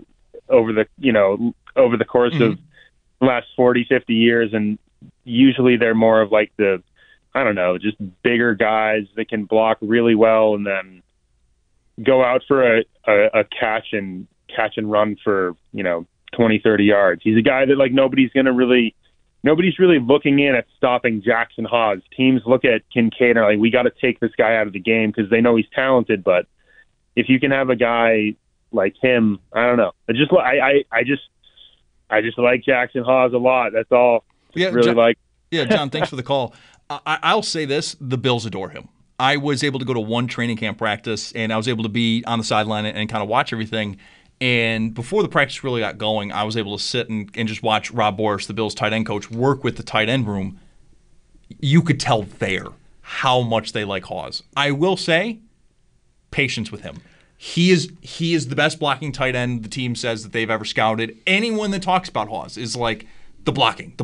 S: the course of the last 40, 50 years, and usually they're more of like just bigger guys that can block really well and then go out for a catch and run for 20, 30 yards. He's a guy that nobody's really looking in at stopping Jackson Hawes. Teams look at Kincaid and are like, we got to take this guy out of the game because they know he's talented. But if you can have a guy like him, I don't know. I just like Jackson Hawes a lot. That's all.
I: Yeah,
S: really
I: John, thanks for the call. I'll say this: the Bills adore him. I was able to go to one training camp practice, and I was able to be on the sideline and kind of watch everything. And before the practice really got going, I was able to sit and just watch Rob Boris, the Bills tight end coach, work with the tight end room. You could tell there how much they like Hawes. I will say, patience with him. He is the best blocking tight end the team says that they've ever scouted. Anyone that talks about Hawes is like the blocking.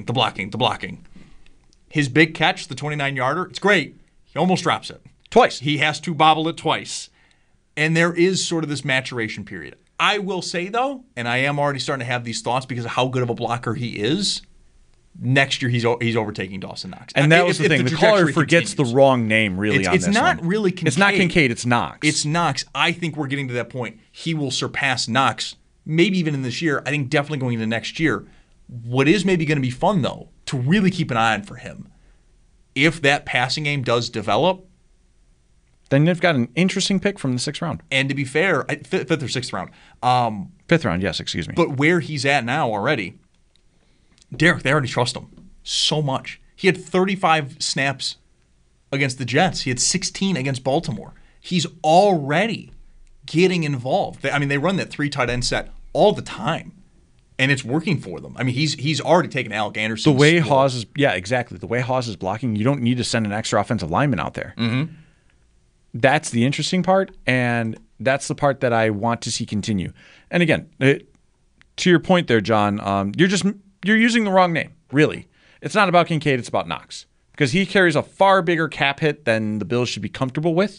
I: His big catch, the 29-yarder, it's great. He almost drops it.
H: Twice.
I: He has to bobble it twice. And there is sort of this maturation period. I will say, though, and I am already starting to have these thoughts because of how good of a blocker he is, next year he's overtaking Dawson Knox.
H: And that was the thing. The caller forgets the wrong name, really, on this one.
I: It's not really Kincaid.
H: It's not Kincaid. It's Knox.
I: It's Knox. I think we're getting to that point. He will surpass Knox, maybe even in this year. I think definitely going into next year. What is maybe going to be fun, though, to really keep an eye on for him, if that passing game does develop,
H: then they've got an interesting pick from the 6th round.
I: And to be fair, 5th or 6th round.
H: 5th round, yes, excuse me.
I: But where he's at now already, Derek, they already trust him so much. He had 35 snaps against the Jets. He had 16 against Baltimore. He's already getting involved. They run that 3 tight end set all the time, and it's working for them. He's already taken Alec Anderson.
H: The way Hawes is, exactly. The way Hawes is blocking, you don't need to send an extra offensive lineman out there.
I: Mm-hmm.
H: That's the interesting part, and that's the part that I want to see continue. And again, to your point there, John, you're using the wrong name, really. It's not about Kincaid, it's about Knox. Because he carries a far bigger cap hit than the Bills should be comfortable with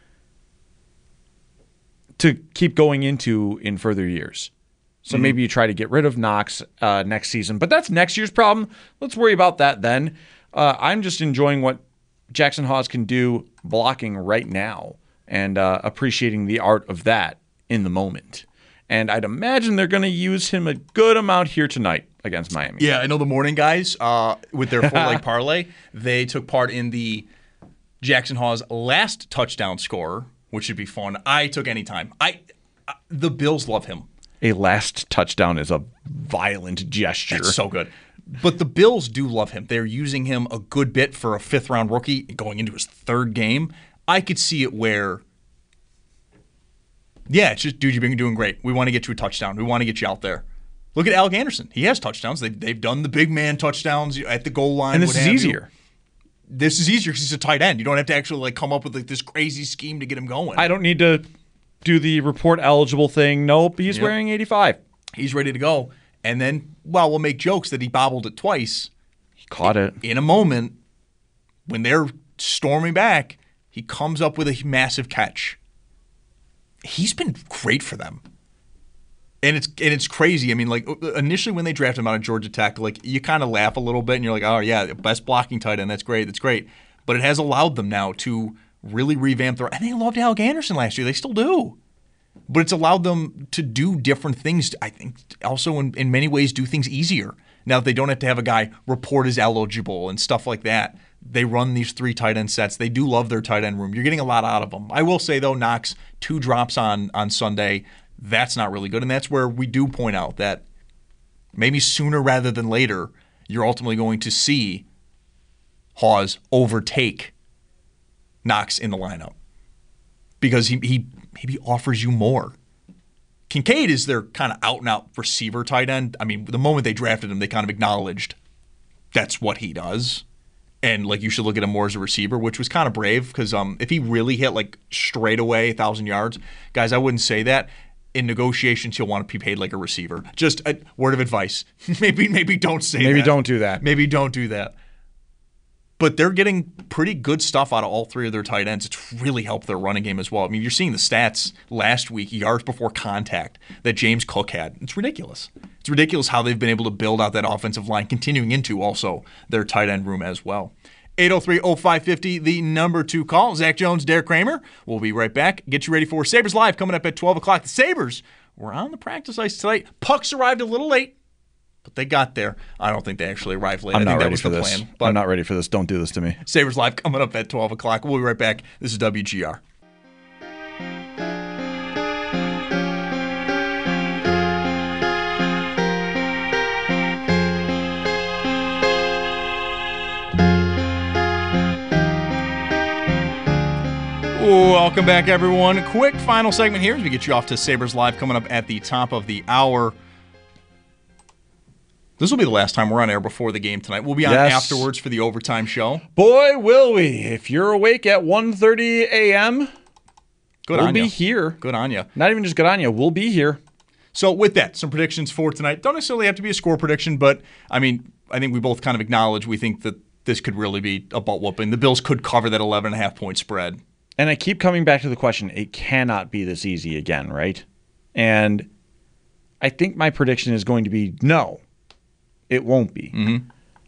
H: to keep going into in further years. So maybe you try to get rid of Knox next season. But that's next year's problem. Let's worry about that then. I'm just enjoying what Jackson Hawes can do blocking right now and appreciating the art of that in the moment. And I'd imagine they're going to use him a good amount here tonight against Miami.
I: Yeah, I know the morning guys with their 4-leg parlay, they took part in the Jackson Hawes last touchdown scorer, which should be fun. I took any time. The Bills love him.
H: A last touchdown is a violent gesture.
I: It's so good. But the Bills do love him. They're using him a good bit for a 5th-round rookie going into his 3rd game. I could see it where, yeah, it's just, dude, you've been doing great. We want to get you a touchdown. We want to get you out there. Look at Alec Anderson. He has touchdowns. They've done the big man touchdowns at the goal line.
H: And this is easier.
I: This is easier because he's a tight end. You don't have to actually come up with this crazy scheme to get him going.
H: I don't need to do the report eligible thing. Nope, he's wearing 85.
I: He's ready to go. And then, we'll make jokes that he bobbled it twice.
H: He caught it.
I: In a moment, when they're storming back, he comes up with a massive catch. He's been great for them. And it's crazy. I mean, initially when they drafted him out of Georgia Tech, you kind of laugh a little bit and you're like, oh, yeah, best blocking tight end. That's great. But it has allowed them now to really revamp their – and they loved Alec Anderson last year. They still do. But it's allowed them to do different things, I think, also in many ways do things easier. Now that they don't have to have a guy report as eligible and stuff like that. They run these 3 tight end sets. They do love their tight end room. You're getting a lot out of them. I will say, though, Knox, 2 drops on Sunday. That's not really good. And that's where we do point out that maybe sooner rather than later, you're ultimately going to see Hawes overtake Knox in the lineup because he maybe offers you more. Kincaid is their kind of out-and-out receiver tight end. I mean, the moment they drafted him, they kind of acknowledged that's what he does. And, you should look at him more as a receiver, which was kind of brave because if he really hit, straight away 1,000 yards, guys, I wouldn't say that. In negotiations, he'll want to be paid like a receiver. Just a word of advice. Maybe don't say that.
H: Maybe don't do that.
I: Maybe don't do that. But they're getting pretty good stuff out of all 3 of their tight ends. It's really helped their running game as well. I mean, you're seeing the stats last week, yards before contact, that James Cook had. It's ridiculous. It's ridiculous how they've been able to build out that offensive line, continuing into also their tight end room as well. 803-0550, the number 2 call. Zach Jones, Derek Kramer. We'll be right back. Get you ready for Sabres Live coming up at 12 o'clock. The Sabres were on the practice ice tonight. Pucks arrived a little late, but they got there. I don't think they actually arrived late.
H: I'm not
I: think that
H: ready
I: was
H: for
I: the
H: this.
I: plan. But
H: I'm not ready for this. Don't do this to me.
I: Sabres Live coming up at 12 o'clock. We'll be right back. This is WGR. Welcome back, everyone. Quick final segment here as we get you off to Sabres Live coming up at the top of the hour. This will be the last time we're on air before the game tonight. We'll be on afterwards for the overtime show.
H: Boy, will we. If you're awake at 1:30 a.m., we'll be here.
I: Good on you.
H: Not even just good on you. We'll be here.
I: So with that, some predictions for tonight. Don't necessarily have to be a score prediction, but, I think we both kind of acknowledge we think that this could really be a butt whooping. The Bills could cover that 11.5-point spread.
H: And I keep coming back to the question, it cannot be this easy again, right? And I think my prediction is going to be no, it won't be.
I: Mm-hmm.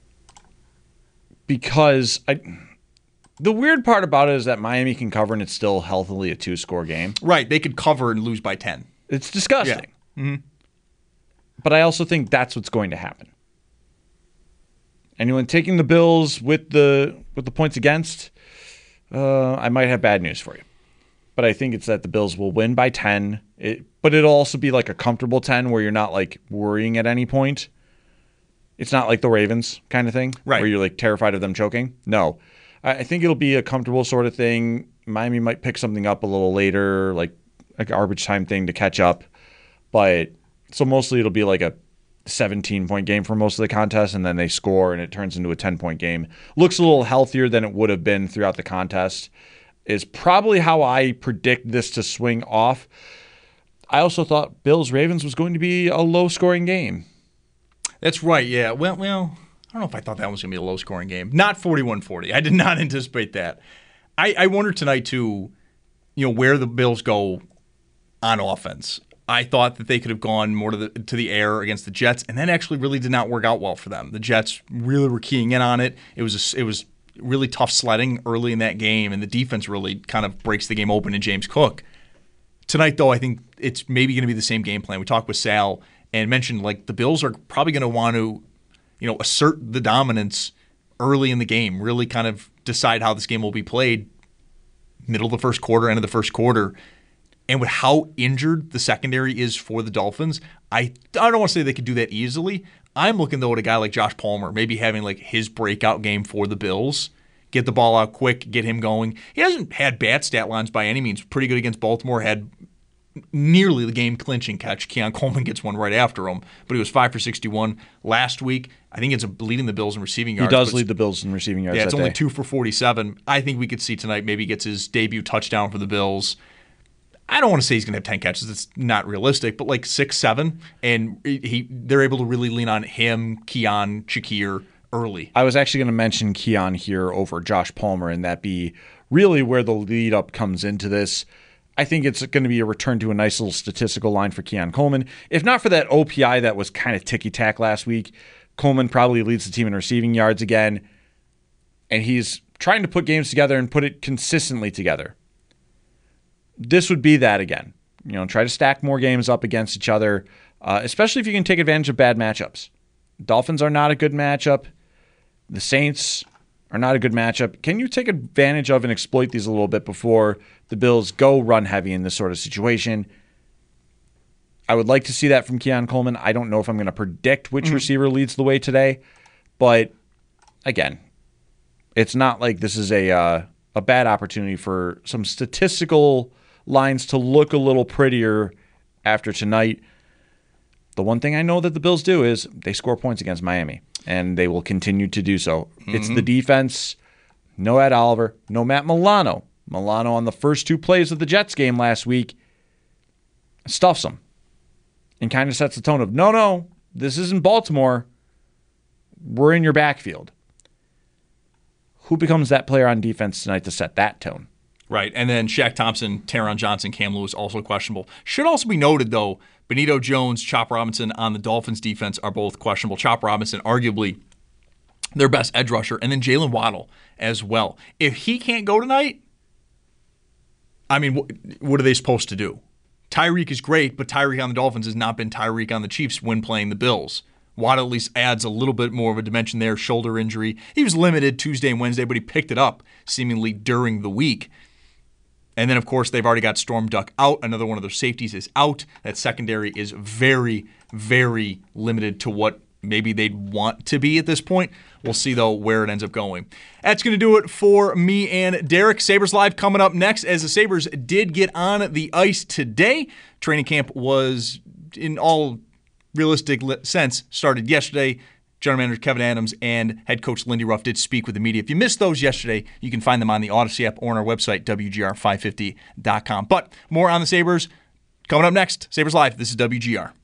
H: Because the weird part about it is that Miami can cover and it's still healthily a 2-score game.
I: Right, they could cover and lose by 10.
H: It's disgusting.
I: Yeah. Mm-hmm.
H: But I also think that's what's going to happen. Anyone taking the Bills with the points against, I might have bad news for you. But I think it's that the Bills will win by 10. But it'll also be like a comfortable 10 where you're not worrying at any point. It's not like the Ravens kind of thing,
I: right,
H: where you're terrified of them choking. No. I think it'll be a comfortable sort of thing. Miami might pick something up a little later, like a garbage time thing to catch up. But so mostly it'll be like a 17-point game for most of the contest, and then they score and it turns into a 10-point game. Looks a little healthier than it would have been throughout the contest. is probably how I predict this to swing off. I also thought Bills-Ravens was going to be a low-scoring game.
I: That's right, yeah. Well, I don't know if I thought that was going to be a low-scoring game. Not 41-40. I did not anticipate that. I wonder tonight, too, where the Bills go on offense. I thought that they could have gone more to the air against the Jets, and that actually really did not work out well for them. The Jets really were keying in on it. It was really tough sledding early in that game, and the defense really kind of breaks the game open in James Cook. Tonight, though, I think it's maybe going to be the same game plan. We talked with Sal and mentioned the Bills are probably going to want to, assert the dominance early in the game, really kind of decide how this game will be played middle of the first quarter, end of the first quarter. And with how injured the secondary is for the Dolphins, I don't want to say they could do that easily. I'm looking, though, at a guy like Josh Palmer, maybe having his breakout game for the Bills. Get the ball out quick, get him going. He hasn't had bad stat lines by any means. Pretty good against Baltimore, had nearly the game-clinching catch. Keon Coleman gets one right after him, but he was 5 for 61 last week. I think it's leading the Bills in receiving yards.
H: He does lead the Bills in receiving yards.
I: Yeah, it's only 2 for 47. I think we could see tonight maybe gets his debut touchdown for the Bills. I don't want to say he's going to have 10 catches. It's not realistic, but 6, 7, and they're able to really lean on him, Keon, Shakir early.
H: I was actually going to mention Keon here over Josh Palmer, and that be really where the lead up comes into this. I think it's going to be a return to a nice little statistical line for Keon Coleman. If not for that OPI that was kind of ticky-tack last week, Coleman probably leads the team in receiving yards again, and he's trying to put games together and put it consistently together. This would be that again. Try to stack more games up against each other, especially if you can take advantage of bad matchups. Dolphins are not a good matchup. The Saints are not a good matchup. Can you take advantage of and exploit these a little bit before the Bills go run heavy in this sort of situation? I would like to see that from Keon Coleman. I don't know if I'm going to predict which receiver leads the way today, but again, it's not like this is a bad opportunity for some statistical lines to look a little prettier after tonight. The one thing I know that the Bills do is they score points against Miami, and they will continue to do so. It's the defense. No Ed Oliver, no Matt Milano. Milano on the first 2 plays of the Jets game last week stuffs them and kind of sets the tone of, no, this isn't Baltimore. We're in your backfield. Who becomes that player on defense tonight to set that tone?
I: Right, and then Shaq Thompson, Taron Johnson, Cam Lewis also questionable. Should also be noted, though, Benito Jones, Chop Robinson on the Dolphins defense are both questionable. Chop Robinson, arguably their best edge rusher, and then Jalen Waddle as well. If he can't go tonight, I mean, what are they supposed to do? Tyreek is great, but Tyreek on the Dolphins has not been Tyreek on the Chiefs when playing the Bills. Waddle at least adds a little bit more of a dimension there, shoulder injury. He was limited Tuesday and Wednesday, but he picked it up seemingly during the week. And then, of course, they've already got Storm Duck out. Another one of their safeties is out. That secondary is very, very limited to what maybe they'd want to be at this point. We'll see, though, where it ends up going. That's going to do it for me and Derek. Sabres Live coming up next, as the Sabres did get on the ice today. Training camp was, in all realistic sense, started yesterday. General Manager Kevin Adams and head coach Lindy Ruff did speak with the media. If you missed those yesterday, you can find them on the Odyssey app or on our website, WGR550.com. But more on the Sabres coming up next. Sabres Live, this is WGR.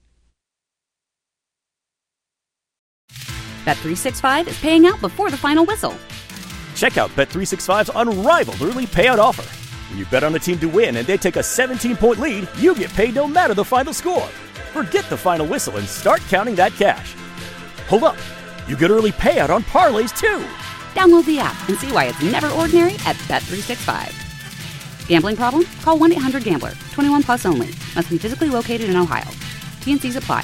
A: Bet365 is paying out before the final whistle.
B: Check out Bet365's unrivaled early payout offer. When you bet on a team to win and they take a 17-point lead, you get paid no matter the final score. Forget the final whistle and start counting that cash. Hold up. You get early payout on parlays, too.
A: Download the app and see why it's never ordinary at Bet365. Gambling problem? Call 1-800-GAMBLER. 21 plus only. Must be physically located in Ohio. T&Cs apply.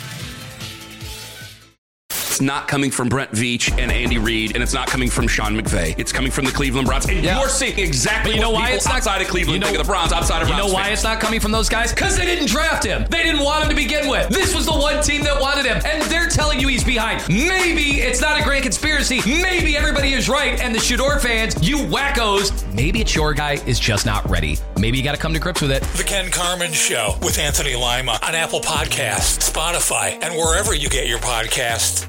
C: It's not coming from Brent Veach and Andy Reid, and it's not coming from Sean McVay. It's coming from the Cleveland Browns. And you're seeing exactly what people outside of Cleveland think of the Browns, outside of Browns.
T: You know why it's not coming from those guys? Because they didn't draft him. They didn't want him to begin with. This was the one team that wanted him, and they're telling you he's behind. Maybe it's not a great conspiracy. Maybe everybody is right, and the Shador fans, you wackos, maybe it's your guy is just not ready. Maybe you got to come to grips with it.
G: The Ken Carman Show with Anthony Lima on Apple Podcasts, Spotify, and wherever you get your podcasts.